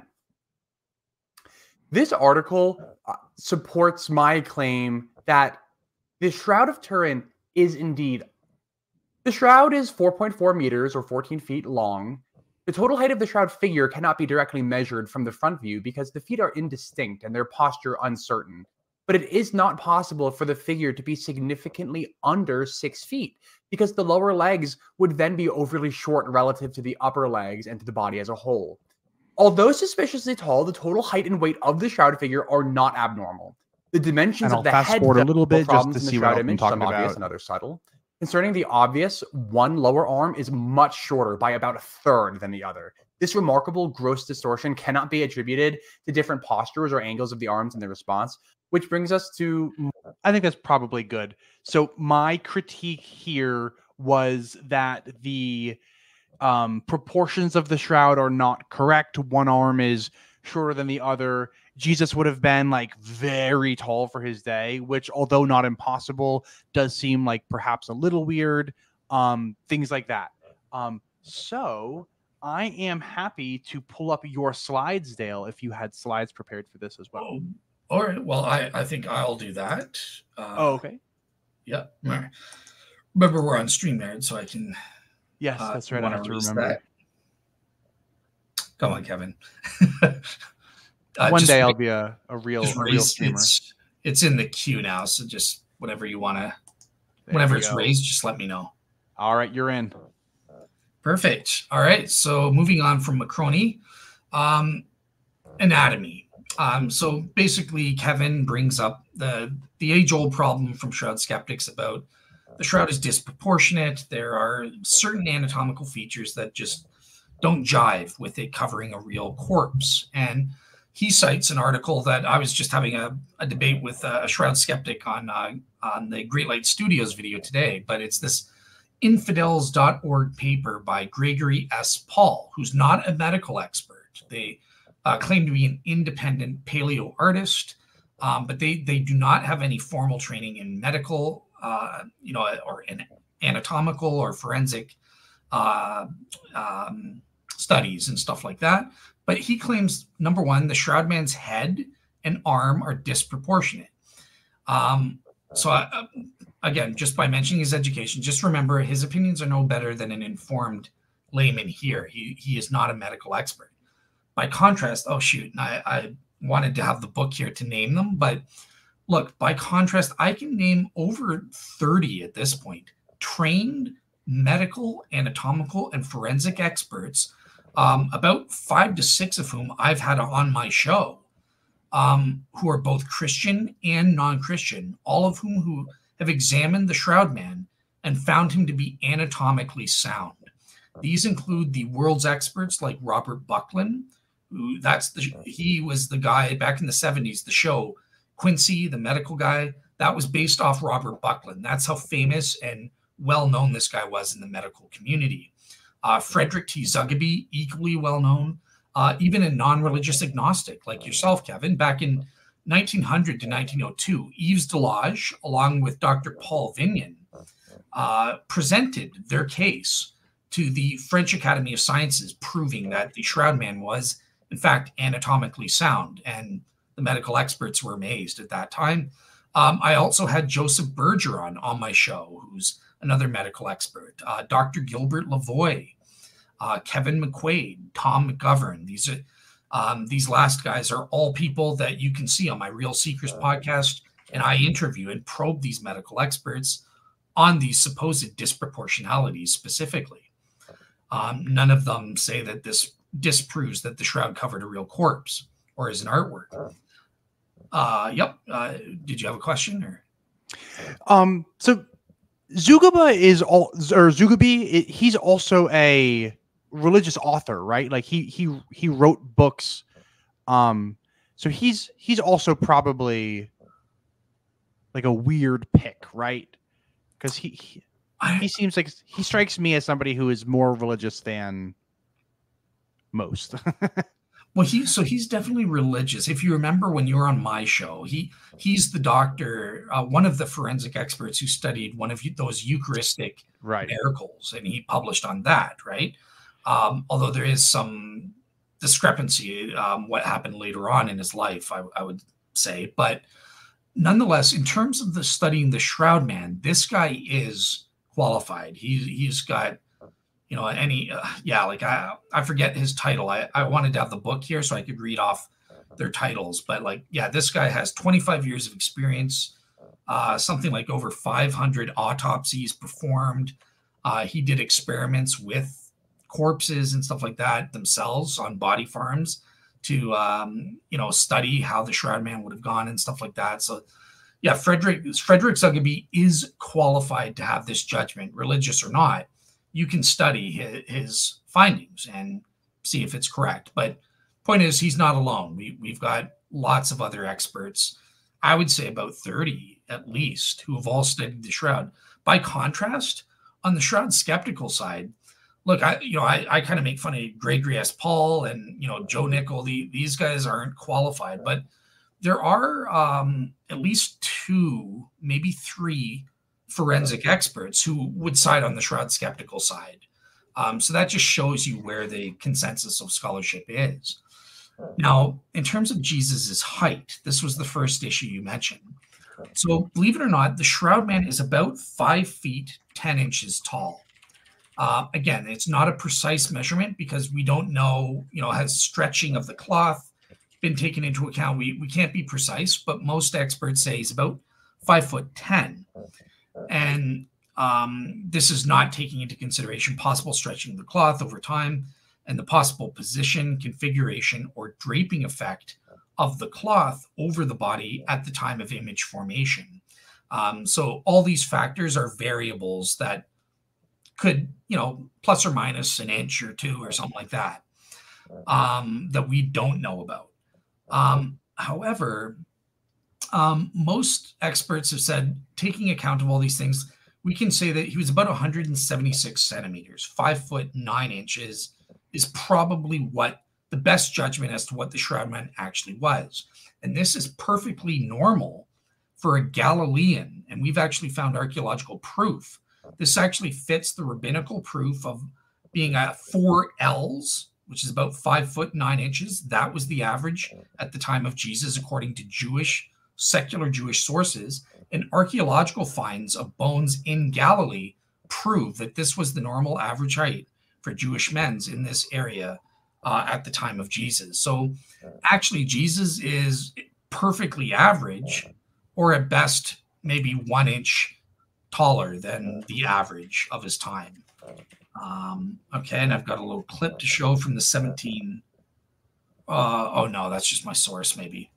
This article uh, supports my claim that the Shroud of Turin is indeed... The shroud is four point four meters or fourteen feet long. The total height of the shroud figure cannot be directly measured from the front view because the feet are indistinct and their posture uncertain. But it is not possible for the figure to be significantly under six feet because the lower legs would then be overly short relative to the upper legs and to the body as a whole. Although suspiciously tall, the total height and weight of the shroud figure are not abnormal. The dimensions And of the I'll fast head forward a little bit just problems to in the see what shroud else I'm image, talking some obvious about. and others subtle. Concerning the obvious, one lower arm is much shorter by about a third than the other. This remarkable gross distortion cannot be attributed to different postures or angles of the arms in their response, which brings us to... I think that's probably good. So my critique here was that the um, proportions of the shroud are not correct. One arm is shorter than the other. Jesus would have been like very tall for his day, which, although not impossible, does seem like perhaps a little weird. Um, things like that. Um, so I am happy to pull up your slides, Dale, if you had slides prepared for this as well. Oh, all right. Well, I, I think I'll do that. Uh, oh, okay. Yeah. All right. Remember, we're on StreamYard, so I can... Yes, uh, that's right. I have to remember. That. Come on, Kevin. Uh, One day ra- I'll be a, a real, a real raise, streamer. It's, it's in the queue now, so just whatever you want to, whenever it's go. raised, just let me know. All right, you're in. Perfect. All right, so moving on from Macroni, um, anatomy. Um, so basically, Kevin brings up the the age-old problem from Shroud skeptics about the shroud is disproportionate. There are certain anatomical features that just don't jive with it covering a real corpse, and he cites an article that I was just having a, a debate with a Shroud skeptic on uh, on the Great Light Studios video today, but it's this infidels dot org paper by Gregory S. Paul, who's not a medical expert. They uh, claim to be an independent paleo artist, um, but they they do not have any formal training in medical, uh, you know, or in anatomical or forensic uh, um, studies and stuff like that. But he claims, number one, the shroud man's head and arm are disproportionate. Um, so, I, again, just by mentioning his education, just remember his opinions are no better than an informed layman here. He he is not a medical expert. By contrast, oh, shoot, I, I wanted to have the book here to name them. But look, by contrast, I can name over thirty at this point, trained medical, anatomical, and forensic experts, Um, about five to six of whom I've had on my show, um, who are both Christian and non-Christian, all of whom who have examined the Shroud Man and found him to be anatomically sound. These include the world's experts like Robert Buckland, who that's the he was the guy back in the seventies, the show Quincy, the medical guy, that was based off Robert Buckland. That's how famous and well-known this guy was in the medical community. Uh, Frederick T. Zugby, equally well-known, uh, even a non-religious agnostic like yourself, Kevin. Back in nineteen hundred to nineteen oh two, Yves Delage, along with Doctor Paul Vignon, uh, presented their case to the French Academy of Sciences, proving that the Shroud Man was, in fact, anatomically sound, and the medical experts were amazed at that time. Um, I also had Joseph Bergeron on my show, who's another medical expert, uh, Doctor Gilbert Lavoie, uh, Kevin McQuaid, Tom McGovern. These are um, these last guys are all people that you can see on my Real Seekers podcast, and I interview and probe these medical experts on these supposed disproportionalities specifically. Um, none of them say that this disproves that the shroud covered a real corpse or is an artwork. Uh, yep. Uh, did you have a question? Or um, so Zugaba is all or Zugabi. He's also a religious author, right? Like he he he wrote books. Um, So he's he's also probably like a weird pick, right? Because he, he he seems like he strikes me as somebody who is more religious than most. Well, he so he's definitely religious. If you remember when you were on my show, he he's the doctor, uh, one of the forensic experts who studied one of those Eucharistic right. miracles, and he published on that, right? Um, although there is some discrepancy, um, what happened later on in his life, I, I would say, but nonetheless, in terms of the studying the Shroud Man, this guy is qualified. He's he's got. You know, any, uh, yeah, like I, I forget his title. I, I wanted to have the book here so I could read off their titles. But like, yeah, this guy has twenty-five years of experience, uh, something like over five hundred autopsies performed. Uh, he did experiments with corpses and stuff like that themselves on body farms to, um, you know, study how the Shroud Man would have gone and stuff like that. So, yeah, Frederick, Frederick Zugby is qualified to have this judgment, religious or not. You can study his, his findings and see if it's correct. But point is, he's not alone. We, we've got lots of other experts, I would say about thirty at least, who have all studied the Shroud. By contrast, on the Shroud skeptical side, look, I you know, I, I kind of make fun of Gregory S. Paul and, you know, Joe Nickel. The, these guys aren't qualified, but there are um, at least two, maybe three forensic experts who would side on the Shroud skeptical side. Um, so that just shows you where the consensus of scholarship is. Now, in terms of Jesus's height, this was the first issue you mentioned. So believe it or not, the Shroud Man is about five feet, ten inches tall. Uh, again, it's not a precise measurement because we don't know, you know, has stretching of the cloth been taken into account? We, we can't be precise, but most experts say he's about five foot ten. And um, this is not taking into consideration possible stretching of the cloth over time and the possible position, configuration, or draping effect of the cloth over the body at the time of image formation. Um, so all these factors are variables that could, you know, plus or minus an inch or two or something like that, um, that we don't know about. Um, however, Um, most experts have said, taking account of all these things, we can say that he was about one hundred seventy-six centimeters, five foot nine inches is probably what the best judgment as to what the Shroud Man actually was. And this is perfectly normal for a Galilean. And we've actually found archaeological proof. This actually fits the rabbinical proof of being at four L's, which is about five foot nine inches. That was the average at the time of Jesus, according to Jewish secular Jewish sources, and archaeological finds of bones in Galilee prove that this was the normal average height for Jewish men in this area uh, at the time of Jesus. So actually, Jesus is perfectly average, or at best, maybe one inch taller than the average of his time. Um, okay, and I've got a little clip to show from the seventeen. Uh, oh, no, that's just my source, maybe.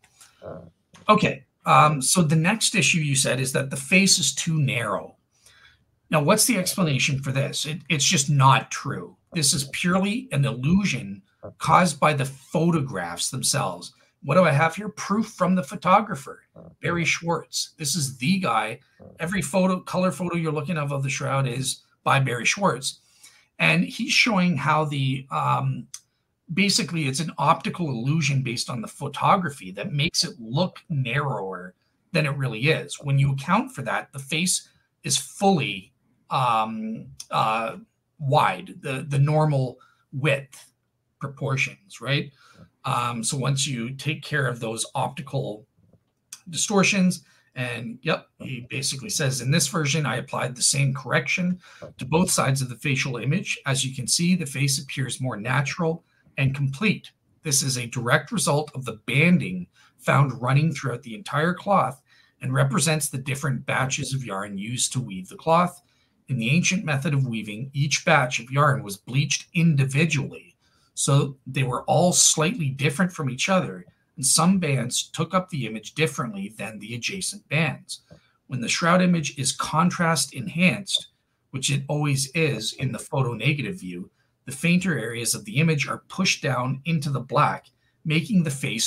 Okay. Um, so the next issue you said is that the face is too narrow. Now, what's the explanation for this? It, it's just not true. This is purely an illusion caused by the photographs themselves. What do I have here? Proof from the photographer, Barry Schwartz. This is the guy. Every photo, color photo you're looking at of the Shroud is by Barry Schwartz. And he's showing how the, um, basically it's an optical illusion based on the photography that makes it look narrower than it really is. When you account for that, the face is fully um, uh, wide, the, the normal width proportions, right? Um, so once you take care of those optical distortions, and yep, he basically says, in this version, I applied the same correction to both sides of the facial image. As you can see, the face appears more natural and complete. This is a direct result of the banding found running throughout the entire cloth and represents the different batches of yarn used to weave the cloth. In the ancient method of weaving, each batch of yarn was bleached individually, so they were all slightly different from each other, and some bands took up the image differently than the adjacent bands. When the Shroud image is contrast enhanced, which it always is in the photonegative view, the fainter areas of the image are pushed down into the black, making the face appear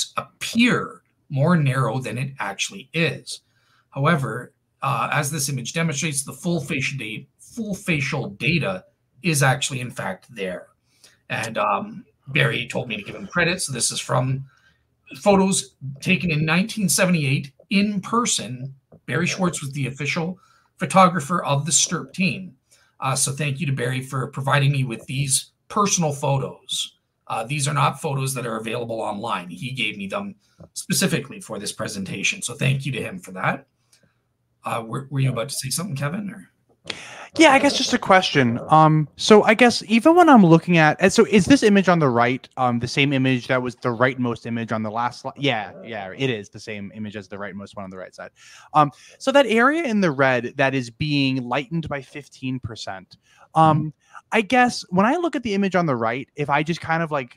appear more narrow than it actually is. However, uh, as this image demonstrates, the full facial data, full facial data is actually in fact there. And um, Barry told me to give him credit. So this is from photos taken in nineteen seventy-eight in person. Barry Schwartz was the official photographer of the Stirp team. Uh, so thank you to Barry for providing me with these personal photos. Uh, these are not photos that are available online. He gave me them specifically for this presentation. So thank you to him for that. Uh, were, were you about to say something, Kevin? Or? Yeah, I guess just a question. Um, so I guess even when I'm looking at, and so is this image on the right, um, the same image that was the rightmost image on the last slide? Yeah, yeah, it is the same image as the rightmost one on the right side. Um, so that area in the red that is being lightened by fifteen percent. Um, mm-hmm. I guess when I look at the image on the right, if I just kind of like,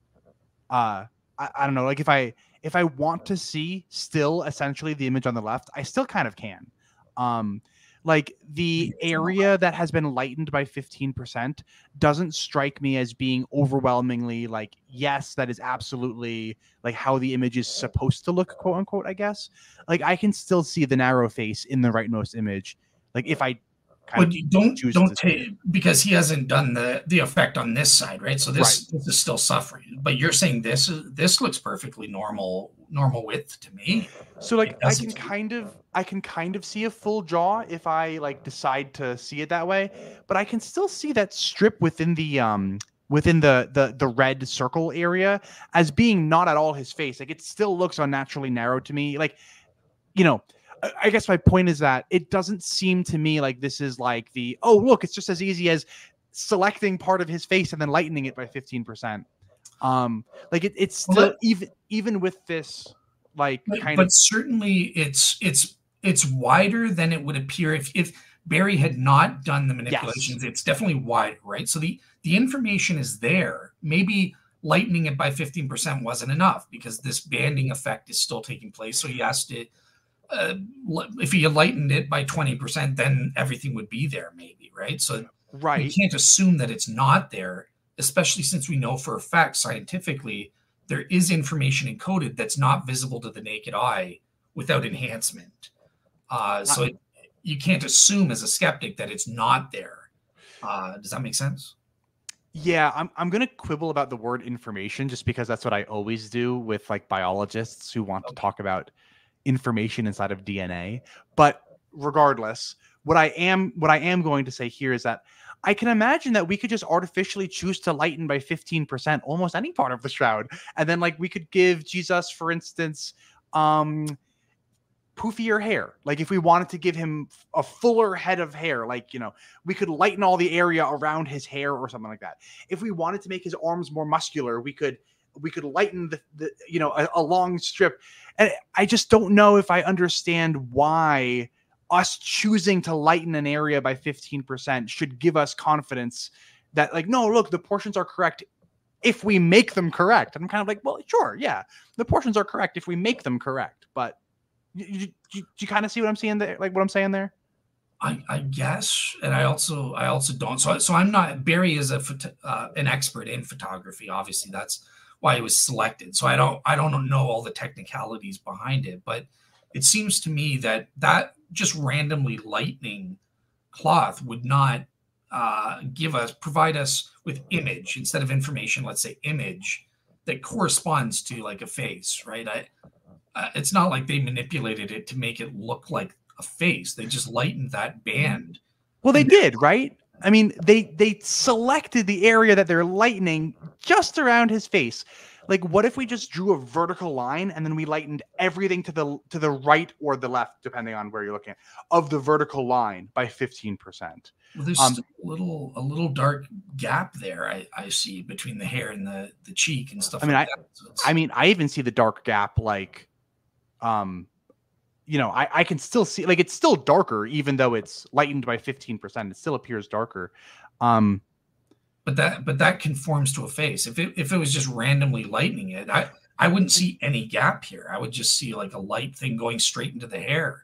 uh, I, I don't know, like if I if I want to see still essentially the image on the left, I still kind of can. Um, Like the area that has been lightened by fifteen percent doesn't strike me as being overwhelmingly like, yes, that is absolutely like how the image is supposed to look, quote unquote, I guess. Like I can still see the narrow face in the rightmost image. Like if I kind but you don't don't take because he hasn't done the the effect on this side, right? So this, right. this is still suffering. But you're saying this is this looks perfectly normal normal width to me. So like I can kind of I can kind of see a full jaw if I like decide to see it that way, but I can still see that strip within the um within the the the red circle area as being not at all his face. Like it still looks unnaturally narrow to me. Like, you know, I guess my point is that it doesn't seem to me like this is like the, oh, look, it's just as easy as selecting part of his face and then lightening it by fifteen percent. Um, like it, it's still well, even, even with this, like but, kind but of. But certainly it's, it's, it's wider than it would appear if, if Barry had not done the manipulations. Yes. It's definitely wider, right? So the, the information is there. Maybe lightening it by fifteen percent wasn't enough because this banding effect is still taking place. So he has to, Uh, if he had lightened it by twenty percent, then everything would be there maybe, right? So right. you can't assume that it's not there, especially since we know for a fact scientifically there is information encoded that's not visible to the naked eye without enhancement. Uh, so it, you can't assume as a skeptic that it's not there. Uh, does that make sense? Yeah, I'm I'm gonna quibble about the word information just because that's what I always do with like biologists who want okay. to talk about information inside of D N A. But regardless, what I am what I am going to say here is that I can imagine that we could just artificially choose to lighten by fifteen percent almost any part of the shroud. And then like we could give Jesus, for instance, um poofier hair. Like if we wanted to give him a fuller head of hair, like, you know, we could lighten all the area around his hair or something like that. If we wanted to make his arms more muscular, we could we could lighten the, the you know, a, a long strip. And I just don't know if I understand why us choosing to lighten an area by fifteen percent should give us confidence that like, no, look, the portions are correct if we make them correct. And I'm kind of like, well, sure. Yeah. The portions are correct if we make them correct. But you, you, you, you kind of see what I'm seeing there? Like what I'm saying there? I, I guess, and I also, I also don't. So, so I'm not. Barry is a uh, an expert in photography. Obviously, that's why he was selected. So I don't, I don't know all the technicalities behind it, but it seems to me that that just randomly lightening cloth would not uh, give us, provide us with image instead of information. Let's say image that corresponds to like a face, right? I, uh, it's not like they manipulated it to make it look like a face. They just lightened that band. Well, they did, right? I mean, they they selected the area that they're lightening just around his face. Like, what if we just drew a vertical line and then we lightened everything to the to the right or the left, depending on where you're looking at, of the vertical line by fifteen percent? Well, there's um, still a little a little dark gap there. I, I see between the hair and the the cheek and stuff. I mean, like I that. So I mean, I even see the dark gap like, um. You know, I, I can still see, like, it's still darker, even though it's lightened by fifteen percent. It still appears darker. Um, but that but that conforms to a face. If it, if it was just randomly lightening it, I, I wouldn't see any gap here. I would just see, like, a light thing going straight into the hair.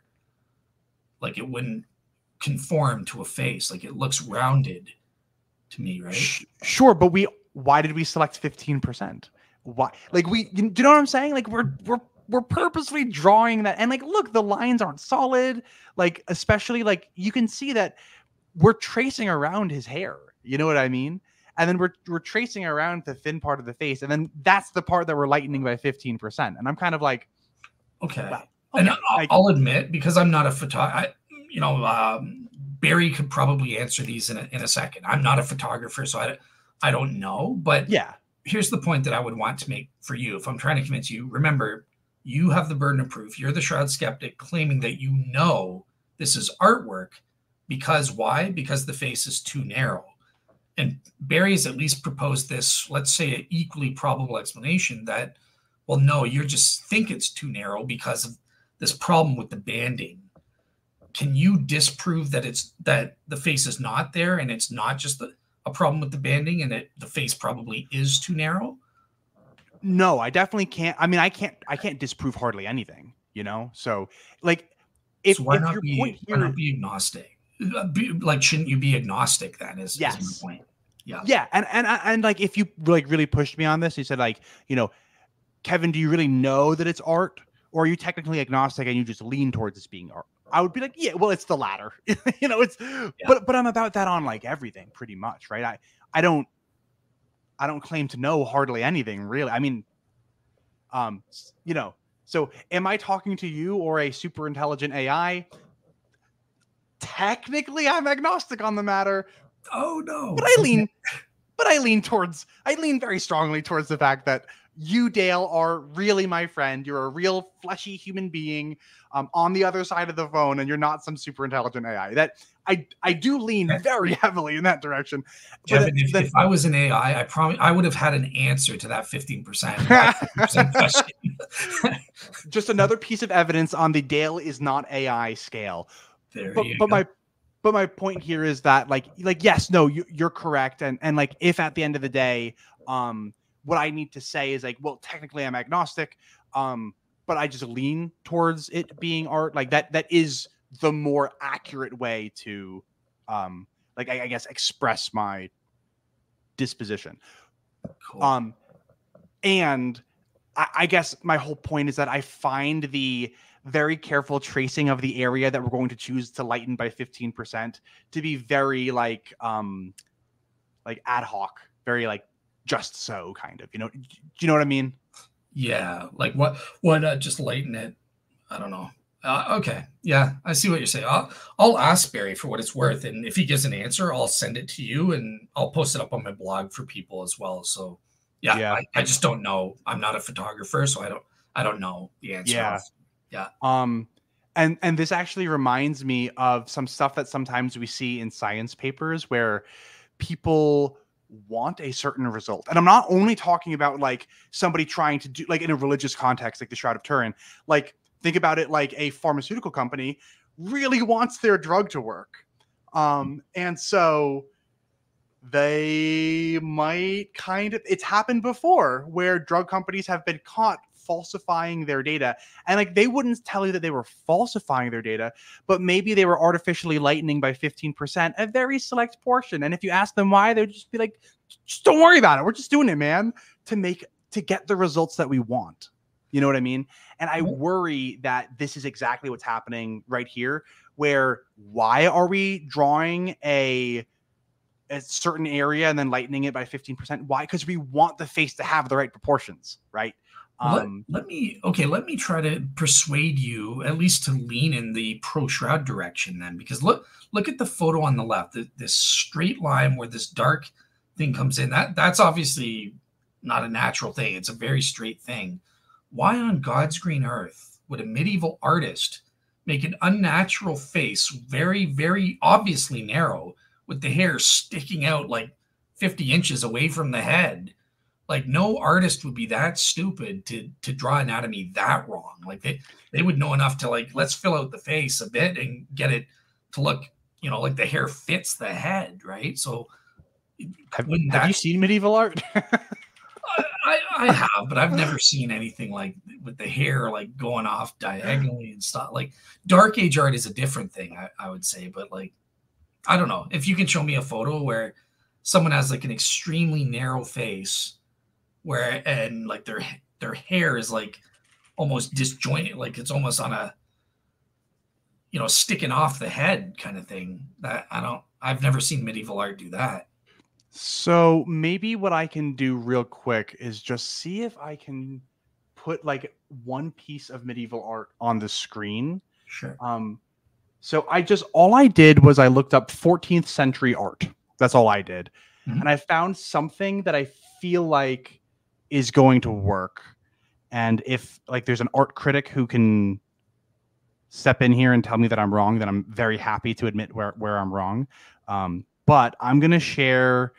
Like, it wouldn't conform to a face. Like, it looks rounded to me, right? Sure, but we why did we select fifteen percent? why? Like we, you, do you know what I'm saying? Like we're we're we're purposely drawing that, and like look, the lines aren't solid. Like especially like you can see that we're tracing around his hair. You know what I mean? And then we're we're tracing around the thin part of the face, and then that's the part that we're lightening by fifteen percent. And I'm kind of like, okay. Wow. And okay. I'll, like, I'll admit, because I'm not a photographer, you know, um, Barry could probably answer these in a, in a second. I'm not a photographer, so I, I don't know. But yeah, here's the point that I would want to make for you. If I'm trying to convince you, remember, you have the burden of proof. You're the Shroud skeptic claiming that you know this is artwork. Because why? Because the face is too narrow. And Barry's at least proposed this, let's say, an equally probable explanation that, well, no, you just think it's too narrow because of this problem with the banding. Can you disprove that it's that the face is not there and it's not just the, a problem with the banding and that the face probably is too narrow? No, I definitely can't. I mean, I can't. I can't disprove hardly anything. You know, so like, if, so why if not your be point why here, not be agnostic? Be, like, shouldn't you be agnostic then? Is, yes. is my point. Yeah. Yeah, and and and like, if you like really pushed me on this, you said like, you know, Kevin, do you really know that it's art, or are you technically agnostic and you just lean towards this being art? I would be like, yeah, well, it's the latter. you know, it's yeah. but but I'm about that on like everything pretty much, right? I I don't I don't claim to know hardly anything really. I mean, um, you know, so am I talking to you or a super intelligent A I? Technically, I'm agnostic on the matter. Oh no! But I lean, but I lean towards. I lean very strongly towards the fact that you, Dale, are really my friend. You're a real fleshy human being um, on the other side of the phone, and you're not some super intelligent A I. That I I do lean very heavily in that direction. Kevin, but if, then, if I was an A I, I probably I would have had an answer to that fifteen percent question. Just another piece of evidence on the Dale is not A I scale. There but, you but go. my but my point here is that like like yes, no, you, you're correct, and and like if at the end of the day, um, what I need to say is like, well, technically I'm agnostic, um, but I just lean towards it being art. Like that that is the more accurate way to, um, like I, I guess express my disposition. Cool. Um, and I, I guess my whole point is that I find the very careful tracing of the area that we're going to choose to lighten by fifteen percent to be very like, um, like ad hoc, very like just so kind of, you know, do you know what I mean? Yeah. Like what, what, uh, just lighten it. I don't know. Uh, okay. Yeah. I see what you're saying. I'll, I'll ask Barry for what it's worth. And if he gives an answer, I'll send it to you and I'll post it up on my blog for people as well. So yeah, yeah. I, I just don't know. I'm not a photographer, so I don't, I don't know the answer. Yeah. Yeah. Um, and, and this actually reminds me of some stuff that sometimes we see in science papers where people want a certain result. And I'm not only talking about like somebody trying to do like in a religious context, like the Shroud of Turin, like think about it like a pharmaceutical company really wants their drug to work. Um, and so they might kind of, it's happened before where drug companies have been caught falsifying their data, and like they wouldn't tell you that they were falsifying their data, but maybe they were artificially lightening by fifteen percent a very select portion. And if you ask them why, they'd just be like, just don't worry about it, we're just doing it, man, to make to get the results that we want. You know what I mean? And I worry that this is exactly what's happening right here, where why are we drawing a a certain area and then lightening it by fifteen percent? Why? Because we want the face to have the right proportions, right? Um, let, let me, okay, let me try to persuade you at least to lean in the pro Shroud direction then, because look, look at the photo on the left, the, this straight line where this dark thing comes in. That that's obviously not a natural thing. It's a very straight thing. Why on God's green earth would a medieval artist make an unnatural face very, very obviously narrow with the hair sticking out like fifty inches away from the head? Like no artist would be that stupid to to draw anatomy that wrong. Like they, they would know enough to like, let's fill out the face a bit and get it to look, you know, like the hair fits the head, right? So have, have that, you seen medieval art? I, I have, but I've never seen anything like with the hair like going off diagonally and stuff. Like Dark Age art is a different thing, I, I would say, but like, I don't know. If you can show me a photo where someone has like an extremely narrow face where and like their their hair is like almost disjointed, like it's almost on a, you know, sticking off the head kind of thing. That I don't, I've never seen medieval art do that. So maybe what I can do real quick is just see if I can put like one piece of medieval art on the screen. Sure. Um, so I just, all I did was I looked up fourteenth century art. That's all I did. Mm-hmm. And I found something that I feel like is going to work. And if like there's an art critic who can step in here and tell me that I'm wrong, then I'm very happy to admit where, where I'm wrong. Um, but I'm going to share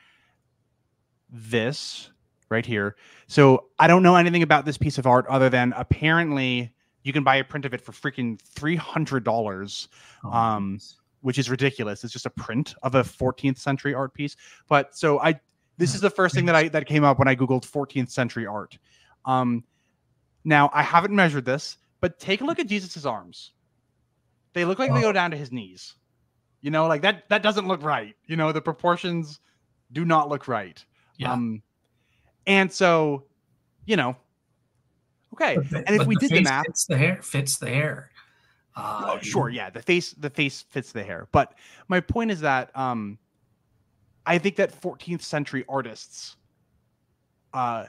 this right here. So I don't know anything about this piece of art other than apparently you can buy a print of it for freaking three hundred dollars, oh, um, nice. Which is ridiculous. It's just a print of a fourteenth century art piece. But so I, this is the first thing that I, that came up when I Googled fourteenth century art. Um, now I haven't measured this, but take a look at Jesus's arms. They look like oh. they go down to his knees. You know, like that, that doesn't look right. You know, the proportions do not look right. Yeah. Um, and so, you know, okay. The, and if we the did the math, fits the hair, fits the hair. Uh, oh, sure. Yeah. The face, the face fits the hair. But my point is that, um, I think that fourteenth century artists, uh,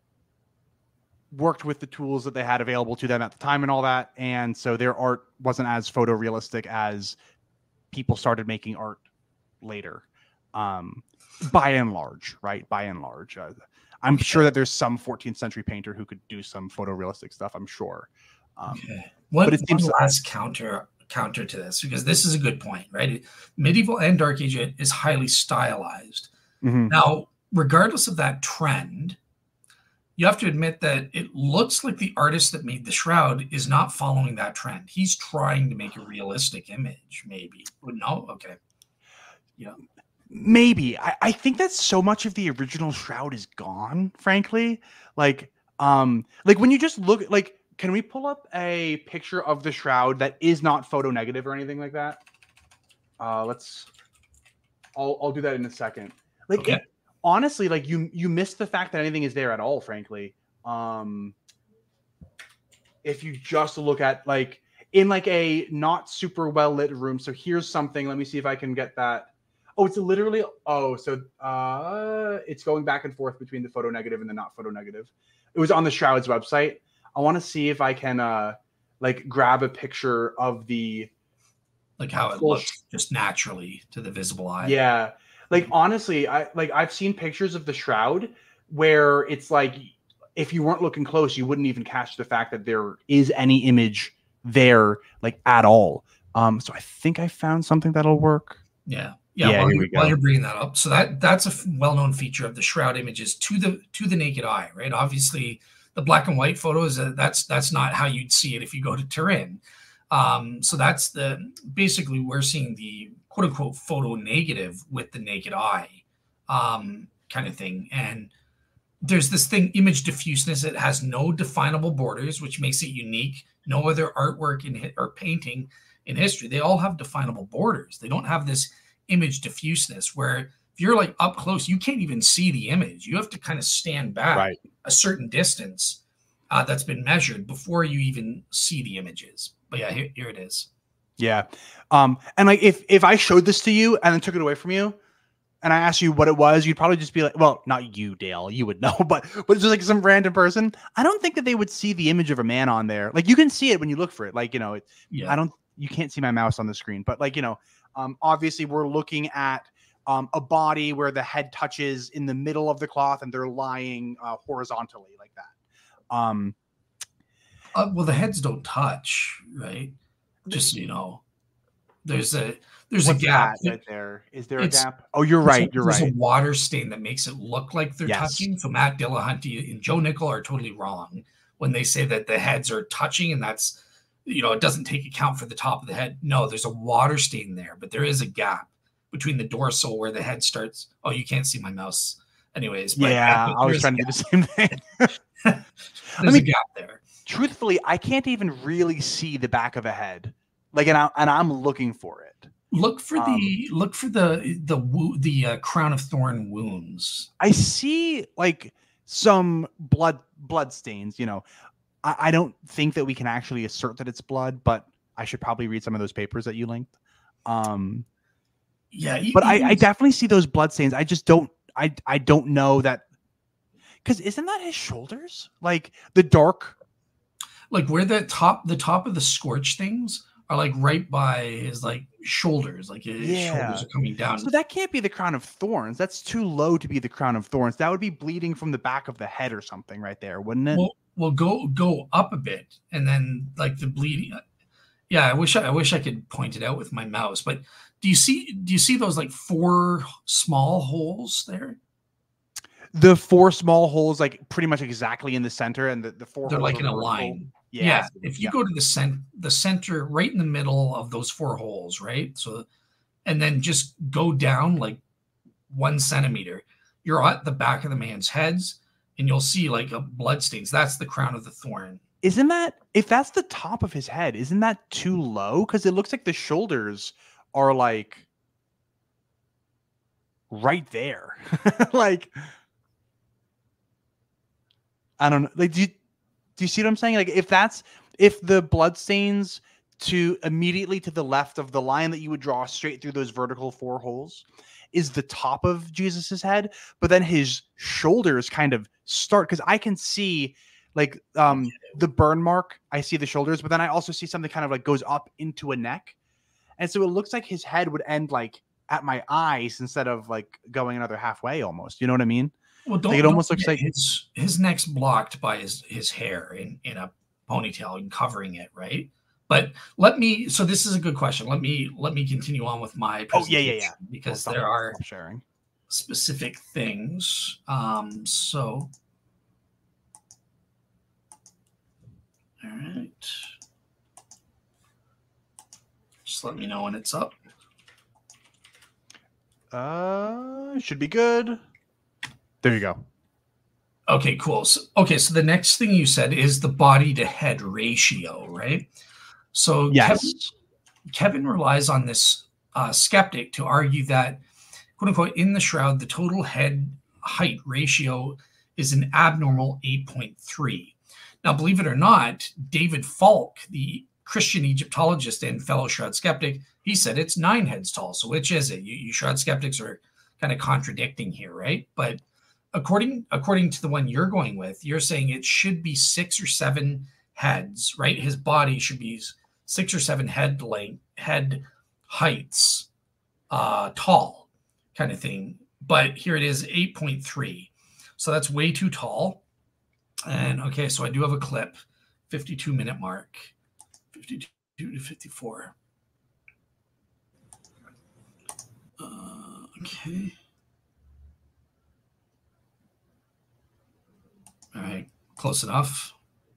worked with the tools that they had available to them at the time and all that. And so their art wasn't as photorealistic as people started making art later. Um, by and large, right? By and large, uh, I'm sure that there's some fourteenth century painter who could do some photorealistic stuff. I'm sure. Um, okay. What, but it seems one last counter counter to this, because this is a good point, right? Medieval and Dark Age is highly stylized. Mm-hmm. Now, regardless of that trend, you have to admit that it looks like the artist that made the shroud is not following that trend. He's trying to make a realistic image, maybe. No? Okay. Yeah. Maybe. I, I think that so much of the original shroud is gone, frankly. Like, um, like when you just look, like, can we pull up a picture of the shroud that is not photo negative or anything like that? Uh, let's, I'll, I'll do that in a second. Like, okay. it, honestly, like you, you miss the fact that anything is there at all, frankly. Um, if you just look at like in like a not super well lit room. So here's something, let me see if I can get that. Oh, it's literally, oh, so uh, it's going back and forth between the photo negative and the not photo negative. It was on the Shroud's website. I want to see if I can uh, like grab a picture of the. Like how it looks just naturally to the visible eye. Yeah. Like, honestly, I like I've seen pictures of the shroud where it's like, if you weren't looking close, you wouldn't even catch the fact that there is any image there, like at all. Um, so I think I found something that'll work. Yeah. Yeah, yeah, while, you're, while you're bringing that up, so that that's a well-known feature of the shroud images to the to the naked eye, right? Obviously, the black and white photos uh, that's that's not how you'd see it if you go to Turin. Um, so that's the basically we're seeing the quote unquote photo negative with the naked eye, um, kind of thing. And there's this thing, image diffuseness. It has no definable borders, which makes it unique. No other artwork in or painting in history, they all have definable borders. They don't have this image diffuseness where if you're like up close, you can't even see the image. You have to kind of stand back right. a certain distance uh, that's been measured before you even see the images. But yeah, here, here it is. Yeah. Um, and like if if I showed this to you and then took it away from you and I asked you what it was, you'd probably just be like, well, not you, Dale, you would know, but but it's just like some random person. I don't think that they would see the image of a man on there. Like you can see it when you look for it. Like, you know, it, yeah. I don't, you can't see my mouse on the screen, but like, you know, Um, obviously, we're looking at um, a body where the head touches in the middle of the cloth and they're lying uh, horizontally like that. Um, uh, well, the heads don't touch, right? Just so you know, there's a there's a gap right there. Is there it's, a gap? Oh, you're right. A, you're there's right. There's a water stain that makes it look like they're yes. touching. So Matt Dillahunty and Joe Nickel are totally wrong when they say that the heads are touching, and that's, you know, it doesn't take account for the top of the head. No, there's a water stain there, but there is a gap between the dorsal where the head starts. Oh, you can't see my mouse. Anyways. But yeah, I was trying to do the same thing. There's I mean, a gap there. Truthfully, I can't even really see the back of a head. Like, and, I, and I'm looking for it. Look for um, the, look for the, the, the uh, crown of thorn wounds. I see like some blood blood stains. You know, I, I don't think that we can actually assert that it's blood, but I should probably read some of those papers that you linked. Um, yeah, but I, I definitely see those blood stains. I just don't. I I don't know that, because isn't that his shoulders? Like the dark, like where the top the top of the scorch things are, like right by his like shoulders, like his Yeah. shoulders are coming down. So that can't be the crown of thorns. That's too low to be the crown of thorns. That would be bleeding from the back of the head or something right there, wouldn't it? Well, well, go go up a bit, and then like the bleeding. Yeah, I wish I, I wish I could point it out with my mouse. But do you see do you see those like four small holes there? The four small holes, like pretty much exactly in the center, and the, the four They're holes like are in a vertical. line. Yeah. Yeah. If you Yeah. go to the cent the center, right in the middle of those four holes, right? So, and then just go down like one centimeter, you're at the back of the man's heads, and you'll see like a blood stains. That's the crown of the thorn. Isn't that, if that's the top of his head, isn't that too low? Because it looks like the shoulders are like right there. Like, I don't know. Like, do you, do you see what I'm saying? Like, if that's, if the blood stains to immediately to the left of the line that you would draw straight through those vertical four holes is the top of Jesus's head, but then his shoulders kind of start, because I can see like um the burn mark. I see the shoulders, but then I also see something kind of like goes up into a neck. And so it looks like his head would end like at my eyes instead of like going another halfway almost. You know what I mean? Well, don't, Like, it don't almost looks forget like- his his neck's blocked by his his hair in in a ponytail and covering it, right? But let me. So this is a good question. Let me let me continue on with my Oh, yeah, yeah, presentation, yeah. because Stop- there are stop sharing. specific things. Um, so, all right. Just let me know when it's up. Uh, should be good. There you go. Okay, cool. So, okay, so the next thing you said is the body to head ratio, right? So Yes. Kevin, Kevin relies on this uh, skeptic to argue that, quote unquote, in the shroud, the total head height ratio is an abnormal eight point three. Now, believe it or not, David Falk, the Christian Egyptologist and fellow shroud skeptic, he said it's nine heads tall. So which is it? You, you shroud skeptics are kind of contradicting here, right? But according according to the one you're going with, you're saying it should be six or seven heads, right? His body should be six or seven head length, head heights, uh, tall, kind of thing. But here it is, eight point three. So that's way too tall. And okay, so I do have a clip, fifty-two minute mark, fifty-two to fifty-four. Uh, okay. All right, close enough.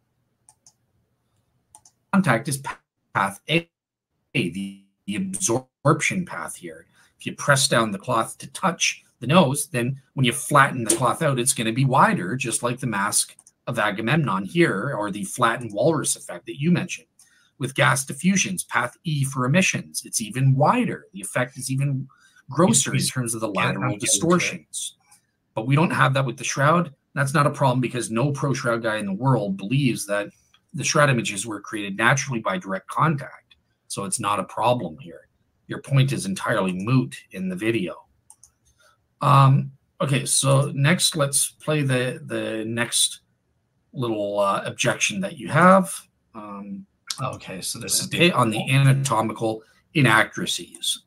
Contact is path A, the, the absorption path here. If you press down the cloth to touch the nose, then when you flatten the cloth out, it's going to be wider, just like the mask of Agamemnon here, or the flattened walrus effect that you mentioned. With gas diffusions, path E for emissions, it's even wider. The effect is even grosser in terms of the lateral distortions. But we don't have that with the shroud. That's not a problem, because no pro shroud guy in the world believes that the shroud images were created naturally by direct contact. So it's not a problem here. Your point is entirely moot in the video. Um, okay, so next let's play the, the next little uh, objection that you have. Um, okay, so this is on the anatomical inaccuracies.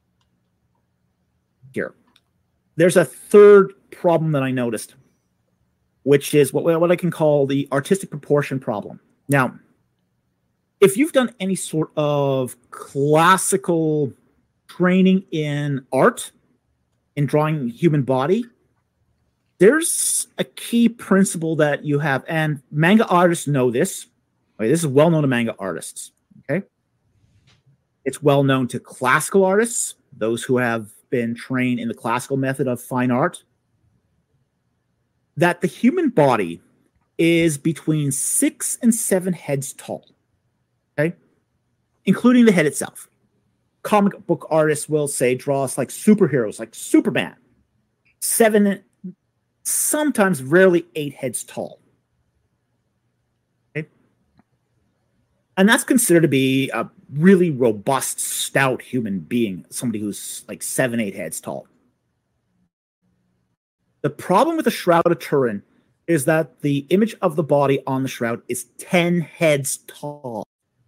Here, there's a third problem that I noticed, which is what, what I can call the artistic proportion problem. Now, if you've done any sort of classical training in art, in drawing human body, there's a key principle that you have, and manga artists know this. Okay, this is well known to manga artists. Okay, it's well known to classical artists, those who have been trained in the classical method of fine art, that the human body is between six and seven heads tall, okay, including the head itself. Comic book artists will say, draw us like superheroes, like Superman, seven sometimes, rarely eight heads tall. Okay? And that's considered to be a really robust, stout human being, somebody who's like seven, eight heads tall. The problem with the Shroud of Turin is that the image of the body on the shroud is ten heads tall.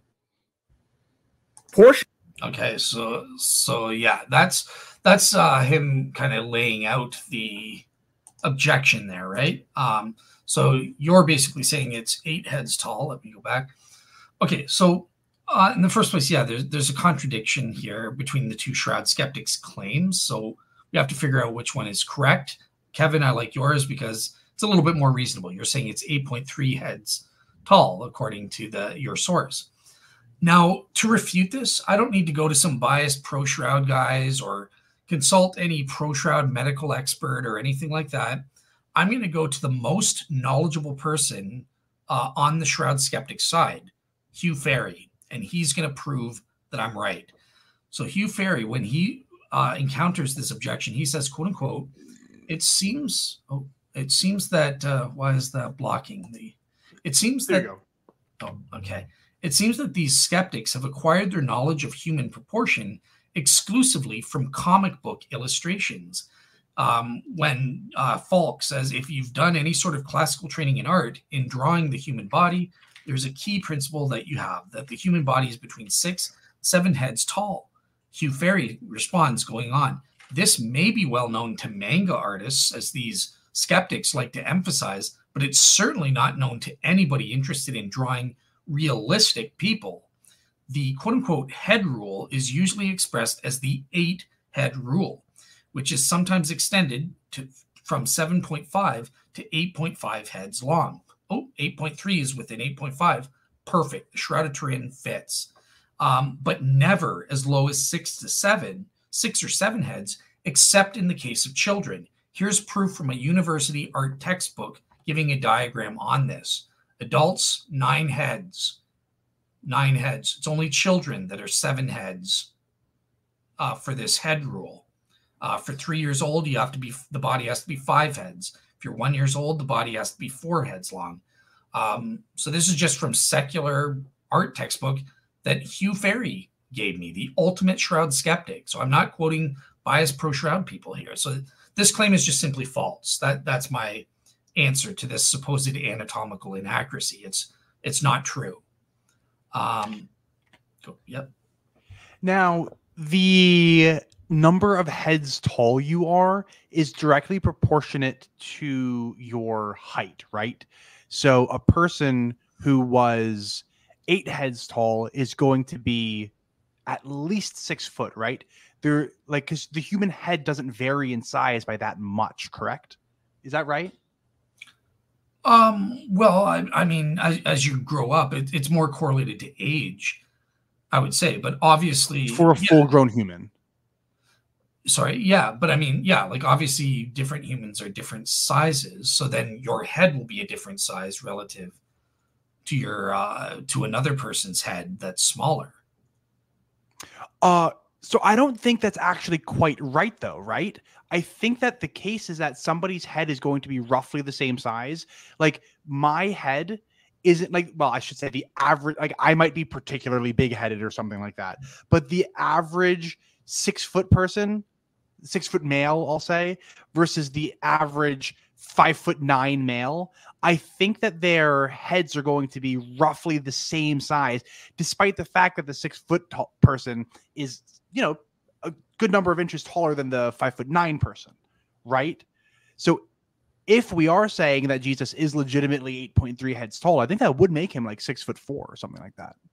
Portion. Okay, so so yeah, that's that's uh, him kind of laying out the objection there, right? Um, so you're basically saying it's eight heads tall. Let me go back. Okay, so uh, in the first place, yeah, there's there's a contradiction here between the two Shroud skeptics' claims. So we have to figure out which one is correct. Kevin, I like yours because it's a little bit more reasonable. You're saying it's eight point three heads tall, according to the your source. Now, to refute this, I don't need to go to some biased pro-Shroud guys or consult any pro-Shroud medical expert or anything like that. I'm going to go to the most knowledgeable person uh, on the Shroud skeptic side, Hugh Ferry, and he's going to prove that I'm right. So Hugh Ferry, when he uh, encounters this objection, he says, quote unquote, it seems, oh, it seems that, uh, why is that blocking the, it seems There that, you go. oh, okay. It seems that these skeptics have acquired their knowledge of human proportion exclusively from comic book illustrations. Um, when uh, Falk says, if you've done any sort of classical training in art in drawing the human body, there's a key principle that you have, that the human body is between six, seven heads tall. Hugh Ferry responds, going on, this may be well known to manga artists, as these skeptics like to emphasize, but it's certainly not known to anybody interested in drawing realistic people. The quote-unquote head rule is usually expressed as the eight head rule, which is sometimes extended to from seven point five to eight point five heads long. Oh, eight point three is within eight point five. Perfect. The Shroud of Turin fits. Um, but never as low as six to seven, six or seven heads, except in the case of children. Here's proof from a university art textbook giving a diagram on this. Adults, nine heads. Nine heads. It's only children that are seven heads uh, for this head rule. Uh, for three years old, you have to be the body has to be five heads. If you're one years old, the body has to be four heads long. Um, so this is just from secular art textbook that Hugh Ferry gave me, the ultimate Shroud skeptic. So I'm not quoting biased pro-Shroud people here. So this claim is just simply false. That that's my answer to this supposed anatomical inaccuracy. It's it's not true. Um, go, yep. Now, the number of heads tall you are is directly proportionate to your height, right? So a person who was eight heads tall is going to be at least six foot, right? They're like, because the human head doesn't vary in size by that much, correct? Is that right? Um, well, I, I mean, as, as you grow up, it, it's more correlated to age, I would say. But obviously, for a yeah, full-grown human. Sorry, yeah, but I mean, yeah, like obviously, different humans are different sizes, so then your head will be a different size relative to your uh, to another person's head that's smaller. Uh, so I don't think that's actually quite right, though, right? I think that the case is that somebody's head is going to be roughly the same size. Like my head isn't like, well, I should say the average, like I might be particularly big headed or something like that, but the average six foot person, six foot male, I'll say, versus the average five foot nine male, I think that their heads are going to be roughly the same size, despite the fact that the six foot tall person is, you know, a good number of inches taller than the five foot nine person, right? So if we are saying that Jesus is legitimately eight point three heads tall, I think that would make him like six foot four or something like that.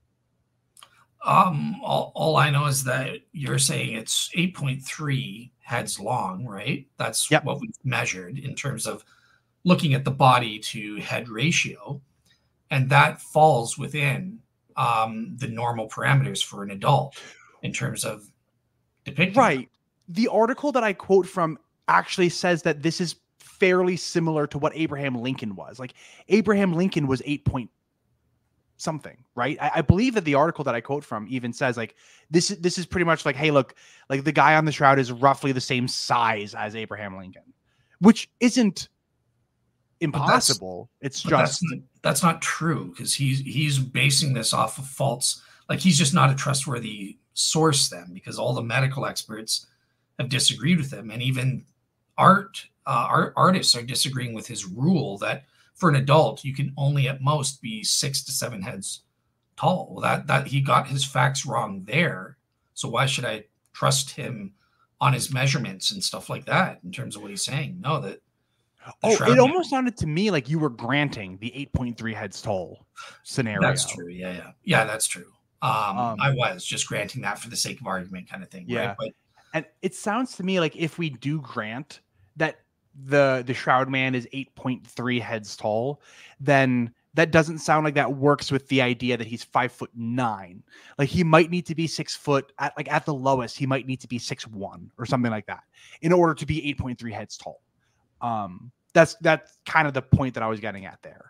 Um, all, all I know is that you're saying it's eight point three heads long, right? That's yep. what we've measured in terms of looking at the body to head ratio. And that falls within um, the normal parameters for an adult in terms of depicting. Right. The article that I quote from actually says that this is fairly similar to what Abraham Lincoln was. Like Abraham Lincoln was eight point something, right? I, I believe that the article that I quote from even says like this is this is pretty much like, hey, look, like the guy on the shroud is roughly the same size as Abraham Lincoln, which isn't But that's impossible. It's but that's just n- that's not true because he's he's basing this off of false. Like he's just not a trustworthy source then because all the medical experts have disagreed with him, and even art uh, art artists are disagreeing with his rule that for an adult you can only at most be six to seven heads tall. Well, that that he got his facts wrong there. So why should I trust him on his measurements and stuff like that in terms of what he's saying? No, that the oh, Shroud it Man- almost sounded to me like you were granting the eight point three heads tall scenario. That's true. Yeah, yeah, yeah. That's true. Um, Um, I was just granting that for the sake of argument, kind of thing. Yeah. Right? But And it sounds to me like if we do grant that the the Shroud Man is eight point three heads tall, then that doesn't sound like that works with the idea that he's five foot nine. Like he might need to be six foot at like at the lowest, he might need to be six one or something like that in order to be eight point three heads tall. Um, that's that's kind of the point that I was getting at there.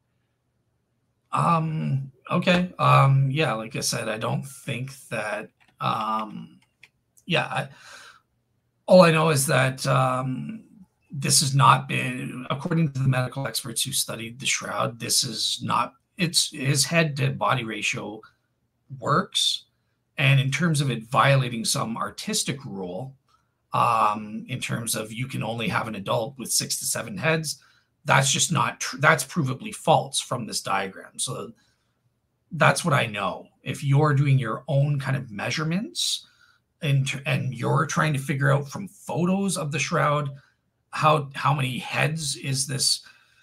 um, okay. Um, yeah, like I said, I don't think that. Um, yeah, I, all I know is that um, this has not been, according to the medical experts who studied the Shroud, this is not. It's his head to body ratio works, and in terms of it violating some artistic rule, um, in terms of you can only have an adult with six to seven heads, that's just not true. That's provably false from this diagram. So that's what I know. If you're doing your own kind of measurements and, and you're trying to figure out from photos of the Shroud, how, how many heads is this?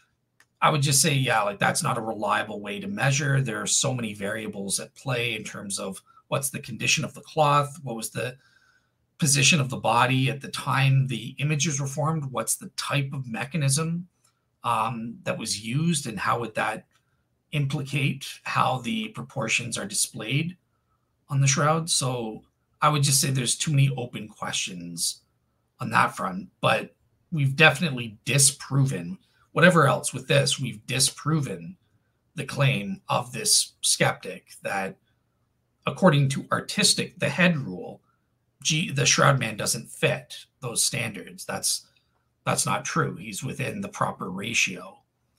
I would just say, yeah, like that's not a reliable way to measure. There are so many variables at play in terms of what's the condition of the cloth, what was the position of the body at the time the images were formed, what's the type of mechanism um, that was used, and how would that implicate how the proportions are displayed on the Shroud. So I would just say there's too many open questions on that front, but we've definitely disproven whatever else with this, we've disproven the claim of this skeptic that according to artistic, the head rule, G, the Shroud Man doesn't fit those standards. That's that's not true. He's within the proper ratio.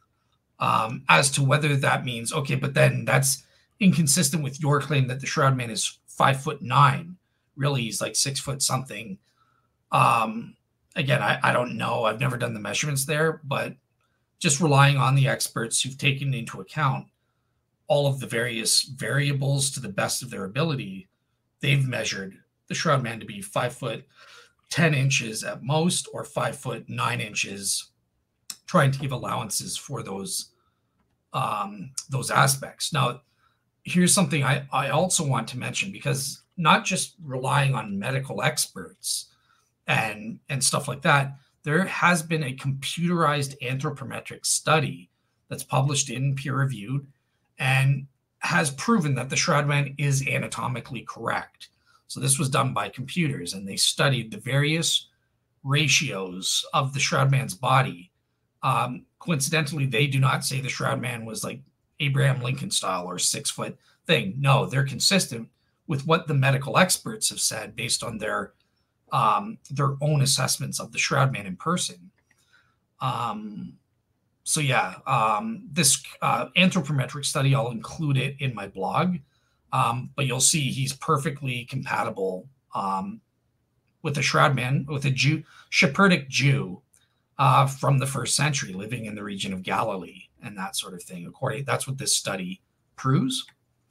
Um, as to whether that means, okay, but then that's inconsistent with your claim that the Shroud Man is five foot nine. Really, he's like six foot something. Um, again, I, I don't know. I've never done the measurements there, but just relying on the experts who've taken into account all of the various variables to the best of their ability, they've measured the Shroud Man to be five foot ten inches at most, or five foot nine inches, trying to give allowances for those um, those aspects. Now, here's something I, I also want to mention, because not just relying on medical experts and and stuff like that, there has been a computerized anthropometric study that's published in peer-reviewed and has proven that the Shroud Man is anatomically correct. So this was done by computers, and they studied the various ratios of the Shroud Man's body. Um, coincidentally, they do not say the Shroud Man was like Abraham Lincoln style or six foot thing. No, they're consistent with what the medical experts have said based on their um, their own assessments of the Shroud Man in person. Um, so yeah, um, this uh, anthropometric study, I'll include it in my blog. Um, but you'll see he's perfectly compatible um, with the Shroud Man, with a Jew, Shepherd Jew uh, from the first century, living in the region of Galilee and that sort of thing. According, that's what this study proves.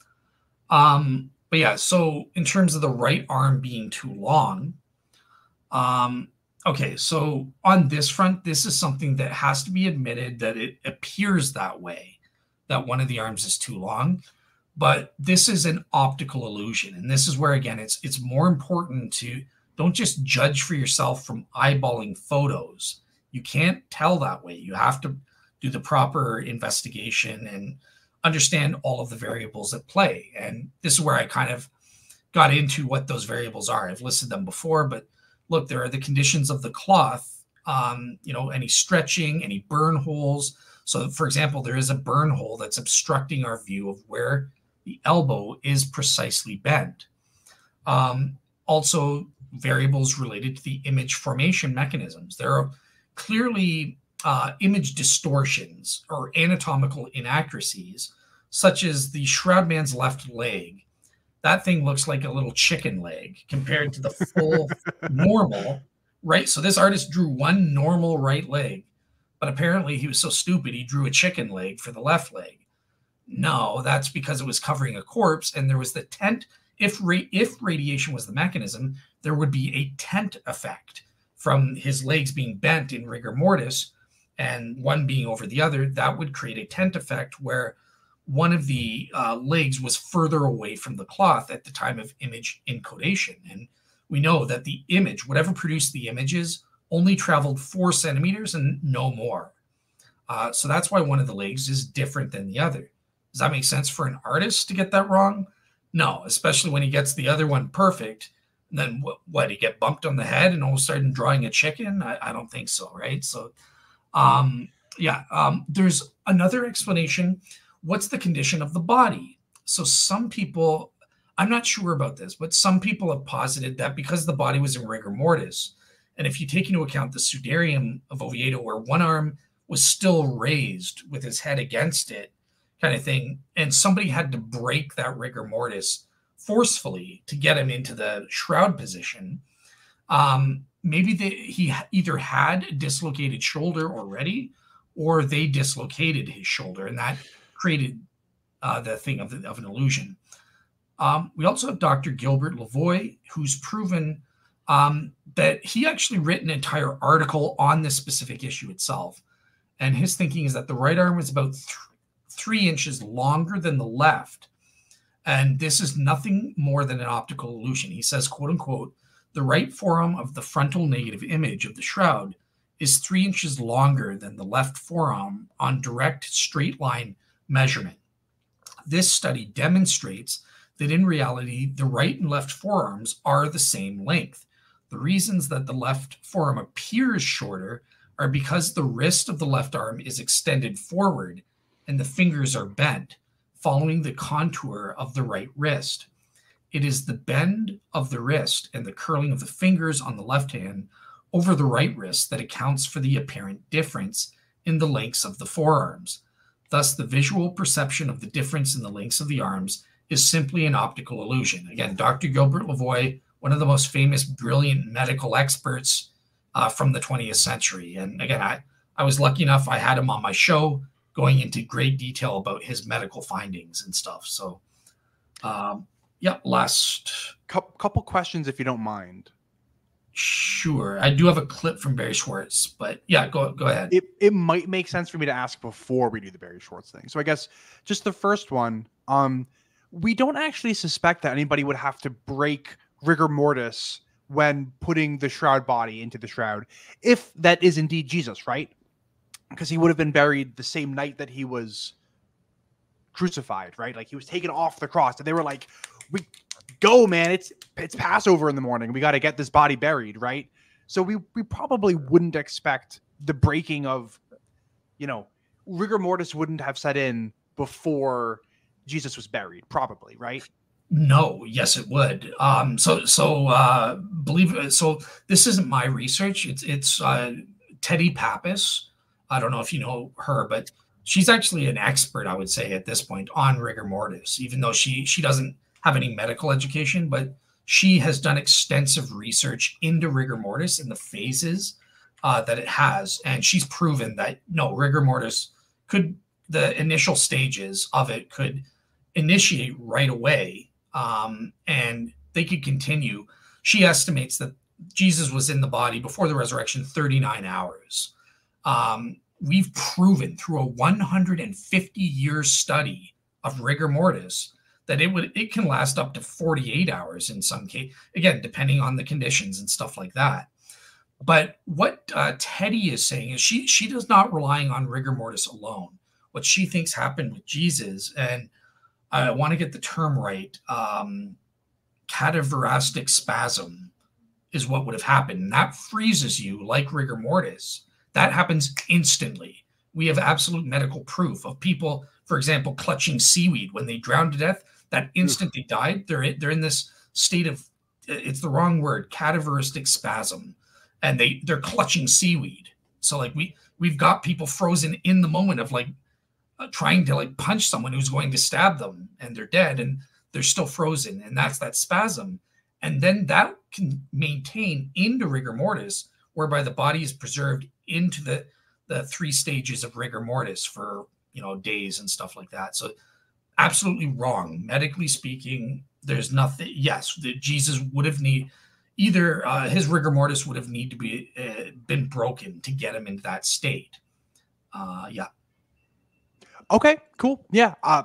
Um, but yeah, so in terms of the right arm being too long, um, okay, so on this front, this is something that has to be admitted that it appears that way, that one of the arms is too long. But this is an optical illusion. And this is where, again, it's it's more important to don't just judge for yourself from eyeballing photos. You can't tell that way. You have to do the proper investigation and understand all of the variables at play. And this is where I kind of got into what those variables are. I've listed them before, but look, there are the conditions of the cloth, um, you know, any stretching, any burn holes. So, for example, there is a burn hole that's obstructing our view of where the elbow is precisely bent. Um, also, variables related to the image formation mechanisms. There are clearly uh, image distortions or anatomical inaccuracies, such as the shroud man's left leg. That thing looks like a little chicken leg compared to the full normal, right? So this artist drew one normal right leg, but apparently he was so stupid he drew a chicken leg for the left leg. No, that's because it was covering a corpse, and there was the tent. If ra- if radiation was the mechanism, there would be a tent effect from his legs being bent in rigor mortis and one being over the other. That would create a tent effect where one of the uh, legs was further away from the cloth at the time of image encodation. And we know that the image, whatever produced the images, only traveled four centimeters and no more. Uh, so that's why one of the legs is different than the other. Does that make sense for an artist to get that wrong? No, especially when he gets the other one perfect. And then what, what he get bumped on the head and all of a sudden drawing a chicken? I, I don't think so, right? So, um, yeah, um, there's another explanation. What's the condition of the body? So some people, I'm not sure about this, but some people have posited that because the body was in rigor mortis, and if you take into account the Sudarium of Oviedo, where one arm was still raised with his head against it, kind of thing, and somebody had to break that rigor mortis forcefully to get him into the shroud position, um, maybe they, he either had a dislocated shoulder already, or they dislocated his shoulder, and that created uh, the thing of, the, of an illusion. Um, we also have Doctor Gilbert Lavoie, who's proven um, that he actually written an entire article on this specific issue itself. And his thinking is that the right arm is about th- three inches longer than the left. And this is nothing more than an optical illusion. He says, quote unquote, the right forearm of the frontal negative image of the shroud is three inches longer than the left forearm on direct straight line measurement. This study demonstrates that in reality, the right and left forearms are the same length. The reasons that the left forearm appears shorter are because the wrist of the left arm is extended forward and the fingers are bent, following the contour of the right wrist. It is the bend of the wrist and the curling of the fingers on the left hand over the right wrist that accounts for the apparent difference in the lengths of the forearms. Thus, the visual perception of the difference in the lengths of the arms is simply an optical illusion. Again, Doctor Gilbert Lavoie, one of the most famous, brilliant medical experts uh, from the twentieth century. And again, I, I was lucky enough, I had him on my show going into great detail about his medical findings and stuff. So, um, yeah, last... Couple questions, if you don't mind. Sure. I do have a clip from Barry Schwartz, but yeah, go go ahead. It it might make sense for me to ask before we do the Barry Schwartz thing. So I guess just the first one, um, we don't actually suspect that anybody would have to break rigor mortis when putting the shroud body into the shroud, if that is indeed Jesus, right? Because he would have been buried the same night that he was crucified, right? Like he was taken off the cross, and they were like, "We go, man! It's it's Passover in the morning. We got to get this body buried, right?" So we we probably wouldn't expect the breaking of, you know, rigor mortis wouldn't have set in before Jesus was buried, probably, right? No, yes, it would. Um, so so uh, believe it. So this isn't my research. It's it's uh, Teddy Pappas. I don't know if you know her, but she's actually an expert, I would say, at this point on rigor mortis, even though she she doesn't have any medical education, but she has done extensive research into rigor mortis and the phases uh, that it has. And she's proven that, no, rigor mortis could, the initial stages of it could initiate right away, um, and they could continue. She estimates that Jesus was in the body before the resurrection thirty-nine hours. Um, we've proven through a one hundred fifty year study of rigor mortis that it would it can last up to forty-eight hours in some case, again, depending on the conditions and stuff like that. But what uh, Teddy is saying is she she does not relying on rigor mortis alone. What she thinks happened with Jesus, and I want to get the term right, um, cadaverastic spasm is what would have happened. And that freezes you like rigor mortis. That happens instantly. We have absolute medical proof of people, for example, clutching seaweed when they drowned to death. That instant they died, they're in, they're in this state of, it's the wrong word, cadaveristic spasm, and they they're clutching seaweed. So like we we've got people frozen in the moment of like uh, trying to like punch someone who's going to stab them, and they're dead and they're still frozen, and that's that spasm. And then that can maintain into rigor mortis, whereby the body is preserved into the the three stages of rigor mortis for, you know, days and stuff like that. So absolutely wrong. Medically speaking, there's nothing. Yes, the, Jesus would have need either uh, his rigor mortis would have need to be uh, been broken to get him into that state. Uh, yeah. Okay, cool. Yeah. Uh,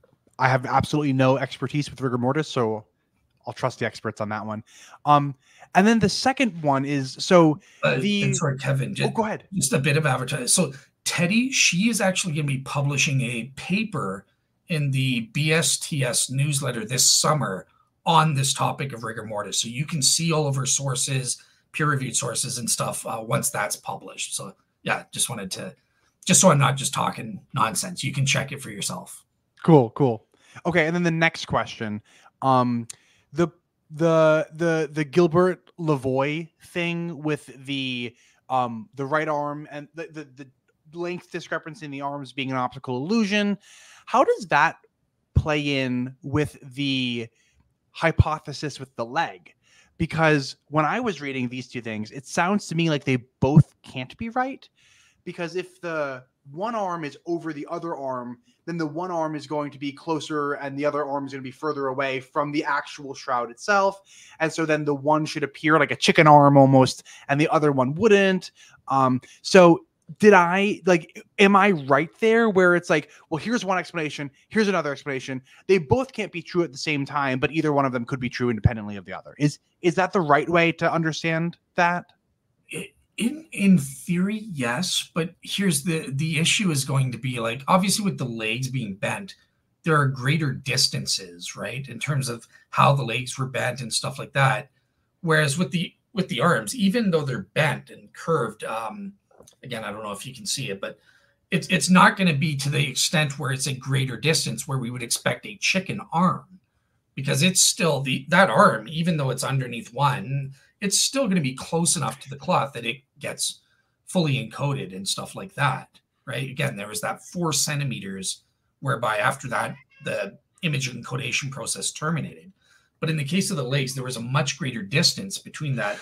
I have absolutely no expertise with rigor mortis, so I'll trust the experts on that one. Um, and then the second one is, so uh, the... Sorry, Kevin. Just, oh, go ahead. Just a bit of advertising. So Teddy, she is actually going to be publishing a paper in the B S T S newsletter this summer on this topic of rigor mortis. So you can see all of her sources, peer-reviewed sources and stuff uh, once that's published. So yeah, just wanted to, just so I'm not just talking nonsense, you can check it for yourself. Cool, cool. Okay, and then the next question, um, the the the the Gilbert Lavoie thing with the um the right arm and the the, the length discrepancy in the arms being an optical illusion. How does that play in with the hypothesis with the leg? Because when I was reading these two things, it sounds to me like they both can't be right. Because if the one arm is over the other arm, then the one arm is going to be closer and the other arm is going to be further away from the actual shroud itself. And so then the one should appear like a chicken arm almost, and the other one wouldn't. Um, so did I, like, am I right there where it's like, well, here's one explanation, here's another explanation. They both can't be true at the same time, but either one of them could be true independently of the other. Is, is that the right way to understand that? It, In in theory, yes, but here's the the issue is going to be like, obviously with the legs being bent, there are greater distances, right, in terms of how the legs were bent and stuff like that. Whereas with the with the arms, even though they're bent and curved, um, again, I don't know if you can see it, but it's it's not going to be to the extent where it's a greater distance where we would expect a chicken arm, because it's still the that arm, even though it's underneath one, it's still going to be close enough to the cloth that it gets fully encoded and stuff like that, right? Again, there was that four centimeters whereby after that, the image encodation process terminated. But in the case of the legs, there was a much greater distance between that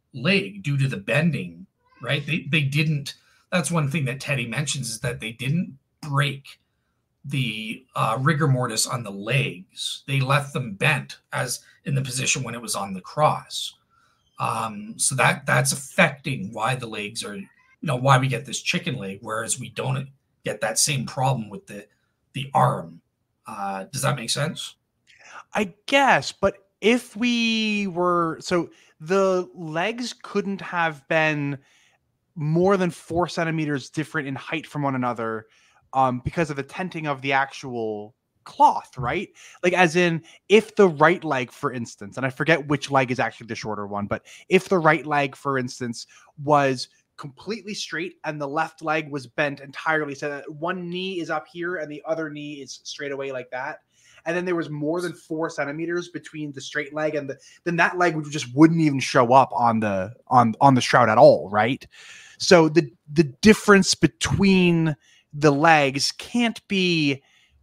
leg due to the bending, right? They, they didn't, that's one thing that Teddy mentions, is that they didn't break the uh, rigor mortis on the legs. They left them bent as in the position when it was on the cross. Um, so that that's affecting why the legs are, you know, why we get this chicken leg, whereas we don't get that same problem with the the arm. Uh, does that make sense? I guess, but if we were, so the legs couldn't have been more than four centimeters different in height from one another, um, because of the tenting of the actual cloth, right? Like, as in, if the right leg, for instance, and I forget which leg is actually the shorter one, but if the right leg, for instance, was completely straight and the left leg was bent entirely, so that one knee is up here and the other knee is straight away like that, and then there was more than four centimeters between the straight leg and the, then that leg would just wouldn't even show up on the on on the shroud at all, right? So the the difference between the legs can't be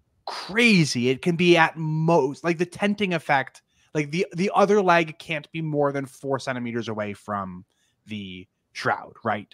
crazy. It can be at most, like, the tenting effect, like the the other leg can't be more than four centimeters away from the shroud, right?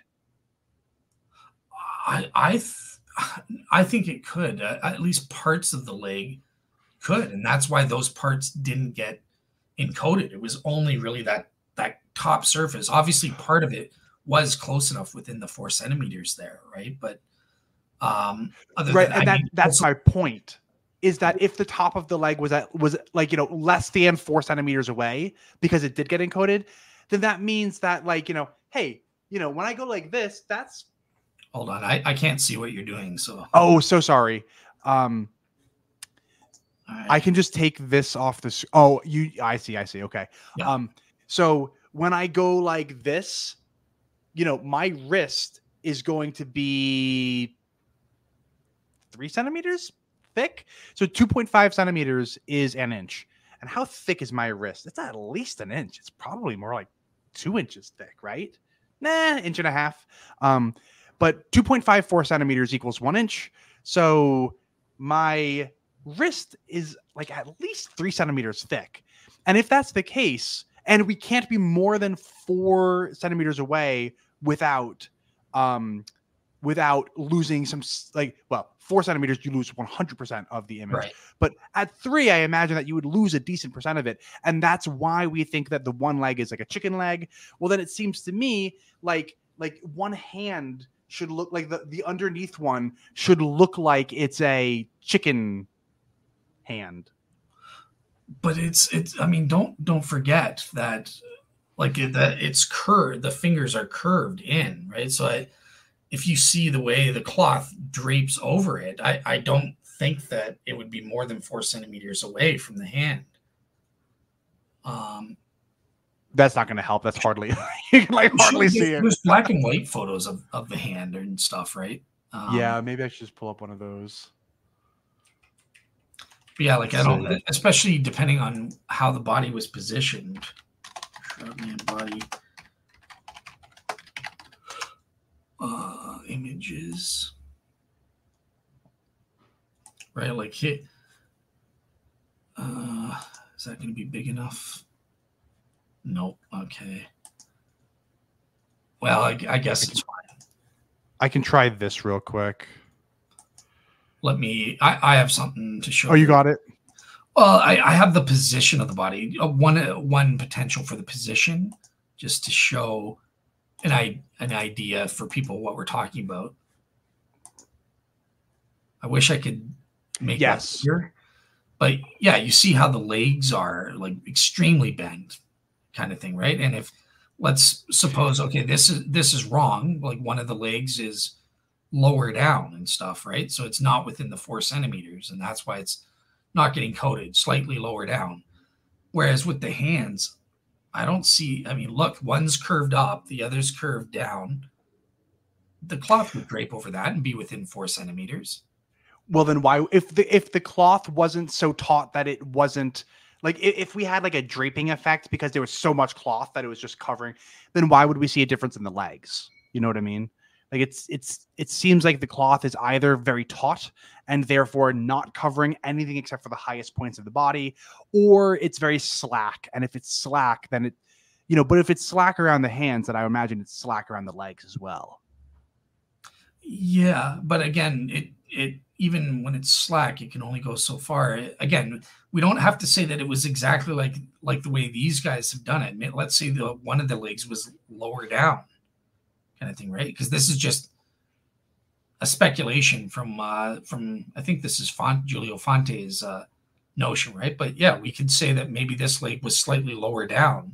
I I, th- I think it could. Uh, at least parts of the leg could, and that's why those parts didn't get encoded. It was only really that that top surface. Obviously, part of it was close enough within the four centimeters there, right? But um, other right, than, and I that mean, that's also, my point. Is that if the top of the leg was at was like, you know, less than four centimeters away because it did get encoded, then that means that, like, you know, hey, you know, when I go like this, that's. Hold on, I, I can't see what you're doing. So. Oh, so sorry. Um, right. I can just take this off this. Oh, you. I see. I see. Okay. Yeah. Um. So when I go like this, you know, my wrist is going to be three centimeters thick. So two point five centimeters is an inch. And how thick is my wrist? It's at least an inch. It's probably more like two inches thick, right? nah, inch and a half. Um, but two point five four centimeters equals one inch. So my wrist is like at least three centimeters thick. And if that's the case, and we can't be more than four centimeters away without, um, without losing some, like, well, four centimeters, you lose one hundred percent of the image. Right. But at three, I imagine that you would lose a decent percent of it. And that's why we think that the one leg is like a chicken leg. Well, then it seems to me like, like one hand should look like the, the underneath one should look like it's a chicken hand. But it's, it's, I mean, don't, don't forget that like it, that it's curved, the fingers are curved in, right? So I, if you see the way the cloth drapes over it, I, I don't think that it would be more than four centimeters away from the hand. Um, That's not going to help. That's hardly, you can like hardly see it. There's black and white photos of, of the hand and stuff, right? Um, yeah, maybe I should just pull up one of those. But yeah, like I don't, especially depending on how the body was positioned. Shroudman body. Uh, images, right? Like hit. Uh, is that going to be big enough? Nope. Okay. Well, I, I guess it's fine. I can try this real quick. Let me. I, I have something to show. Oh, you got it. Well, I, I have the position of the body. Uh, one one potential for the position, just to show an I an idea for people what we're talking about. I wish I could make yes. that clear. But yeah, you see how the legs are like extremely bent, kind of thing, right? And if let's suppose, okay, this is this is wrong. Like one of the legs is lower down and stuff, right? So it's not within the four centimeters, and that's why it's not getting coated, slightly lower down. Whereas with the hands, I don't see, I mean, look, one's curved up, the other's curved down. The cloth would drape over that and be within four centimeters. Well, then why, if the if the cloth wasn't so taut that it wasn't, like if we had like a draping effect because there was so much cloth that it was just covering, then why would we see a difference in the legs? You know what I mean? Like it's, it's, it seems like the cloth is either very taut and therefore not covering anything except for the highest points of the body, or it's very slack. And if it's slack, then it, you know, but if it's slack around the hands, then I imagine it's slack around the legs as well. Yeah. But again, it, it, even when it's slack, it can only go so far. Again, we don't have to say that it was exactly like, like the way these guys have done it. Let's say the one of the legs was lower down, kind of thing, right? Because this is just a speculation from uh, from I think this is Font, Giulio Fonte's uh, notion, right? But yeah, we could say that maybe this leg was slightly lower down,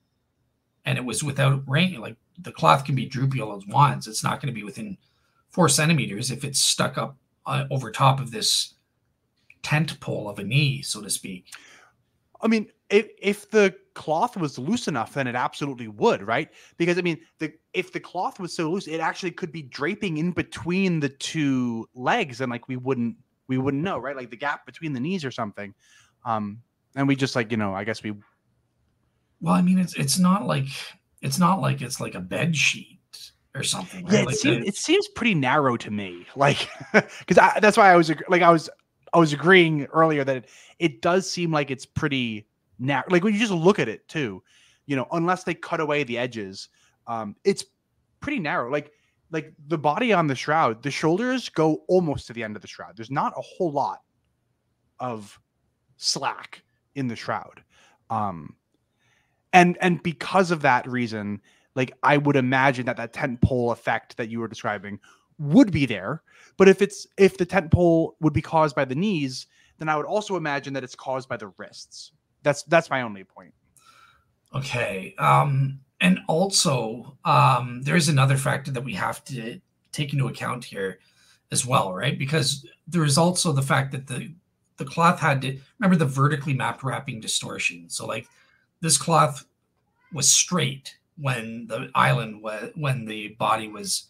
and it was without rain. Like the cloth can be droopy all at once. It's not going to be within four centimeters if it's stuck up uh, over top of this tent pole of a knee, so to speak. I mean, if if the cloth was loose enough, then it absolutely would, right? Because I mean, the if the cloth was so loose, it actually could be draping in between the two legs, and like we wouldn't we wouldn't know, right? Like the gap between the knees or something. Um, and we just like, you know, I guess we. Well, I mean, it's it's not like it's not like it's like a bed sheet or something. Right? Yeah, it, like seems, the, it seems pretty narrow to me, like because that's why I was like I was. I was agreeing earlier that it, it does seem like it's pretty narrow. Like when you just look at it too, you know, unless they cut away the edges, um, it's pretty narrow. Like, like the body on the shroud, the shoulders go almost to the end of the shroud. There's not a whole lot of slack in the shroud. Um, and, and because of that reason, like I would imagine that that tent pole effect that you were describing would be there. But if it's if the tent pole would be caused by the knees, then I would also imagine that it's caused by the wrists. That's that's my only point. Okay. Um, and also, um, there's another factor that we have to take into account here as well, right? Because there is also the fact that the the cloth had to remember the vertically mapped wrapping distortion. So like this cloth was straight when the island was when the body was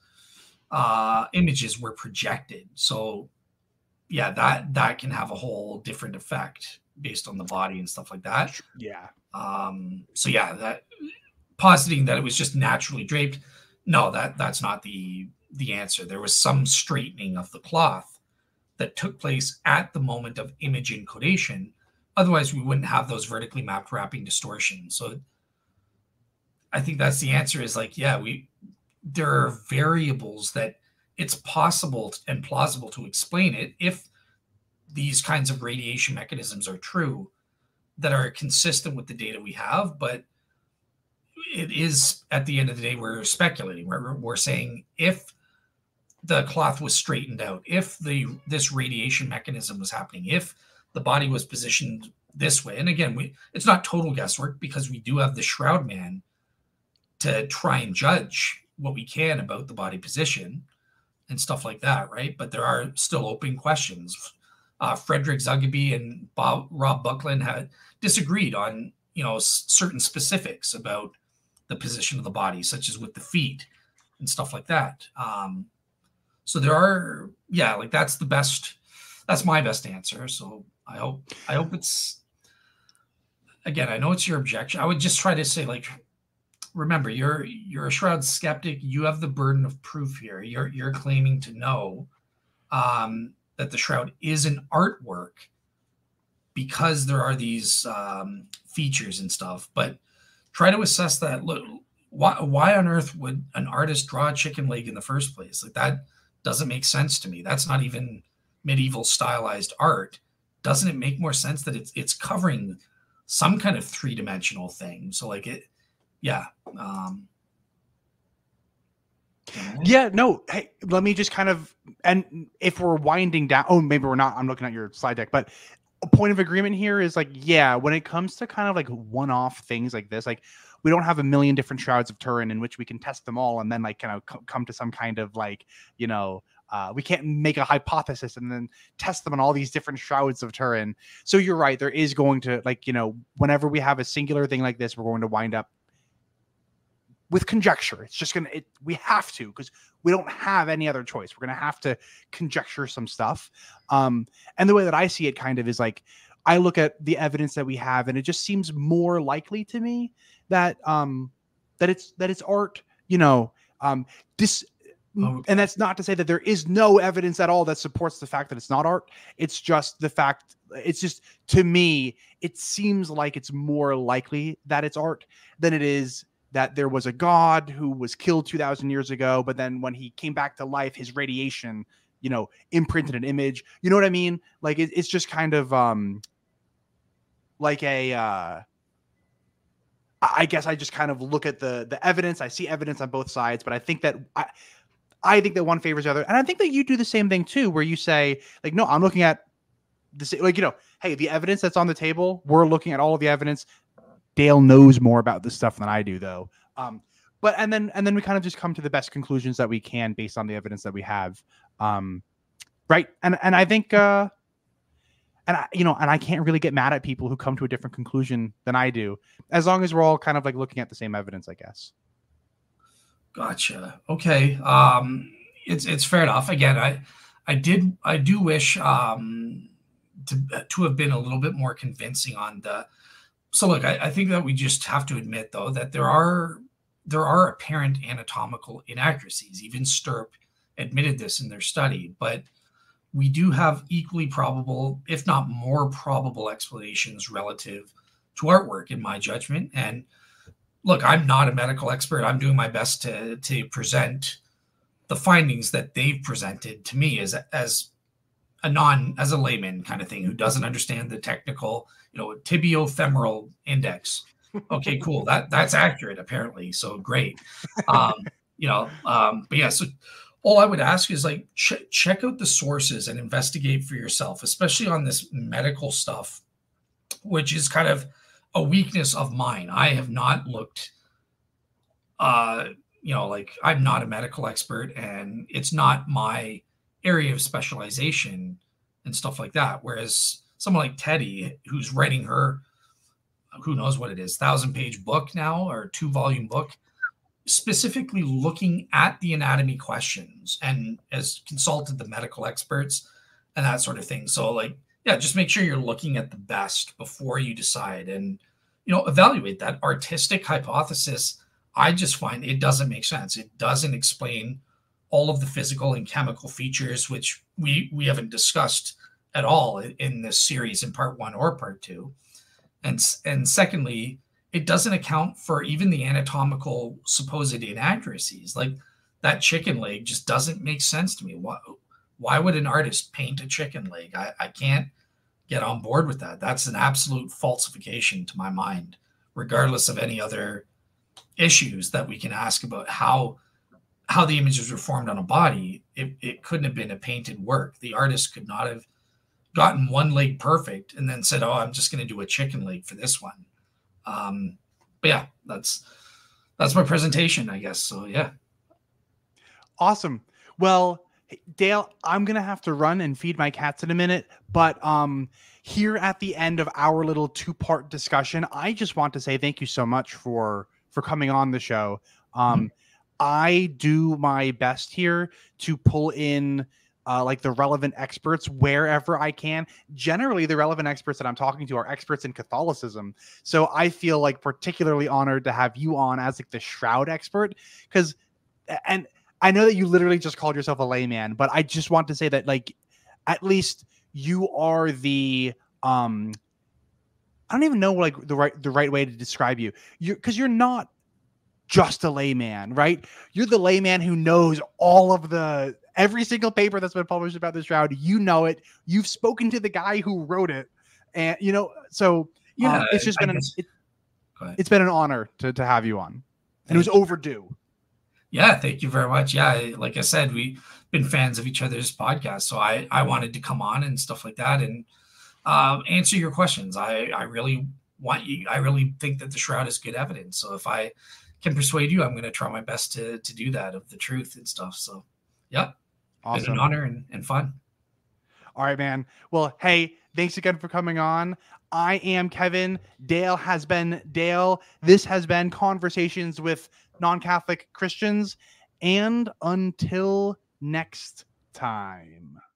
uh images were projected. So yeah, that that can have a whole different effect based on the body and stuff like that. Yeah. Um so yeah, that positing that it was just naturally draped no, that that's not the the answer. There was some straightening of the cloth that took place at the moment of image encodation. Otherwise, we wouldn't have those vertically mapped wrapping distortions. So I think that's the answer is like, yeah, we there are variables that it's possible and plausible to explain it if these kinds of radiation mechanisms are true that are consistent with the data we have. But it is, at the end of the day, we're speculating. We're, we're saying if the cloth was straightened out, if the this radiation mechanism was happening, if the body was positioned this way. And again, we it's not total guesswork because we do have the shroud man to try and judge what we can about the body position and stuff like that, right? But there are still open questions. Uh, Frederick Zugby and Bob, Rob Buckland had disagreed on, you know, s- certain specifics about the position of the body, such as with the feet and stuff like that. Um, so there are, yeah, like that's the best, that's my best answer. So I hope, I hope it's, again, I know it's your objection. I would just try to say, like, remember, you're you're a shroud skeptic. You have the burden of proof here. You're you're claiming to know um, that the shroud is an artwork because there are these um, features and stuff. But try to assess that. Look, why why on earth would an artist draw a chicken leg in the first place? Like, that doesn't make sense to me. That's not even medieval stylized art. Doesn't it make more sense that it's it's covering some kind of three dimensional thing? So like it. Yeah. Um, yeah, no. Hey, let me just kind of, and if we're winding down, oh, maybe we're not, I'm looking at your slide deck, but a point of agreement here is like, yeah, when it comes to kind of like one-off things like this, like we don't have a million different shrouds of Turin in which we can test them all and then like kind of co- come to some kind of like, you know, uh, we can't make a hypothesis and then test them on all these different shrouds of Turin. So you're right. There is going to, like, you know, whenever we have a singular thing like this, we're going to wind up with conjecture. It's just going to, we have to, because we don't have any other choice. We're going to have to conjecture some stuff. Um, and the way that I see it kind of is like, I look at the evidence that we have and it just seems more likely to me that, um, that it's, that it's art, you know, um, this, oh. And that's not to say that there is no evidence at all that supports the fact that it's not art. It's just the fact, it's just, to me, it seems like it's more likely that it's art than it is that there was a god who was killed two thousand years ago, but then when he came back to life, his radiation, you know, imprinted an image. You know what I mean? Like, it, it's just kind of um, like a, uh, I guess I just kind of look at the the evidence. I see evidence on both sides, but I think that I, I think that one favors the other. And I think that you do the same thing too, where you say like, no, I'm looking at this, like, you know, hey, the evidence that's on the table, we're looking at all of the evidence. Dale knows more about this stuff than I do, though. Um, but and then and then we kind of just come to the best conclusions that we can based on the evidence that we have, um, right? And and I think, uh, and I, you know, and I can't really get mad at people who come to a different conclusion than I do, as long as we're all kind of like looking at the same evidence, I guess. Gotcha. Okay. Um, it's it's fair enough. Again, I I did I do wish um, to to have been a little bit more convincing on the. So look, I, I think that we just have to admit, though, that there are there are apparent anatomical inaccuracies. Even Stirp admitted this in their study, but we do have equally probable, if not more probable, explanations relative to artwork, in my judgment. And look, I'm not a medical expert. I'm doing my best to to present the findings that they've presented to me as as a non as a layman kind of thing who doesn't understand the technical, you know, tibiofemoral index. Okay, cool. That that's accurate apparently. So great. Um, you know, um, but yeah, so all I would ask is like, ch- check out the sources and investigate for yourself, especially on this medical stuff, which is kind of a weakness of mine. I have not looked, uh, you know, like I'm not a medical expert and it's not my area of specialization and stuff like that. Whereas someone like Teddy, who's writing her, who knows what it is, thousand page book now or two volume book, specifically looking at the anatomy questions and has consulted the medical experts and that sort of thing. So like, yeah, just make sure you're looking at the best before you decide and, you know, evaluate that artistic hypothesis I just find it doesn't make sense. It doesn't explain all of the physical and chemical features, which we we haven't discussed at all in this series in part one or part two. And, and secondly, it doesn't account for even the anatomical supposed inaccuracies. Like that chicken leg just doesn't make sense to me. Why, why would an artist paint a chicken leg? I, I can't get on board with that. That's an absolute falsification to my mind, regardless of any other issues that we can ask about how how the images were formed on a body. It, it couldn't have been a painted work. The artist could not have gotten one leg perfect and then said, oh, I'm just going to do a chicken leg for this one. Um, but yeah, that's that's my presentation, I guess. So yeah. Awesome. Well, Dale, I'm going to have to run and feed my cats in a minute, but um, here at the end of our little two-part discussion, I just want to say thank you so much for for coming on the show. Um, mm-hmm. I do my best here to pull in uh, like the relevant experts wherever I can. Generally, the relevant experts that I'm talking to are experts in Catholicism. So I feel like particularly honored to have you on as like the shroud expert, because, and I know that you literally just called yourself a layman, but I just want to say that like, at least you are the, um, I don't even know like the right, the right way to describe you. You're, cause you're not just a layman, right? You're the layman who knows all of the, every single paper that's been published about the shroud. You know it. You've spoken to the guy who wrote it. And, you know, so, you know, uh, it's just been, an, it, it's been an honor to, to have you on. And thank it was overdue. Yeah. Thank you very much. Yeah. Like I said, we've been fans of each other's podcasts. So I, I wanted to come on and stuff like that and um, answer your questions. I, I really want you, I really think that the shroud is good evidence. So if I can persuade you, I'm going to try my best to to do that, of the truth and stuff. So yeah, awesome. Been an honor and, and fun. All right, man. Well, hey, thanks again for coming on. I am Kevin. Dale has been Dale. This has been Conversations with Non-Catholic Christians. And until next time.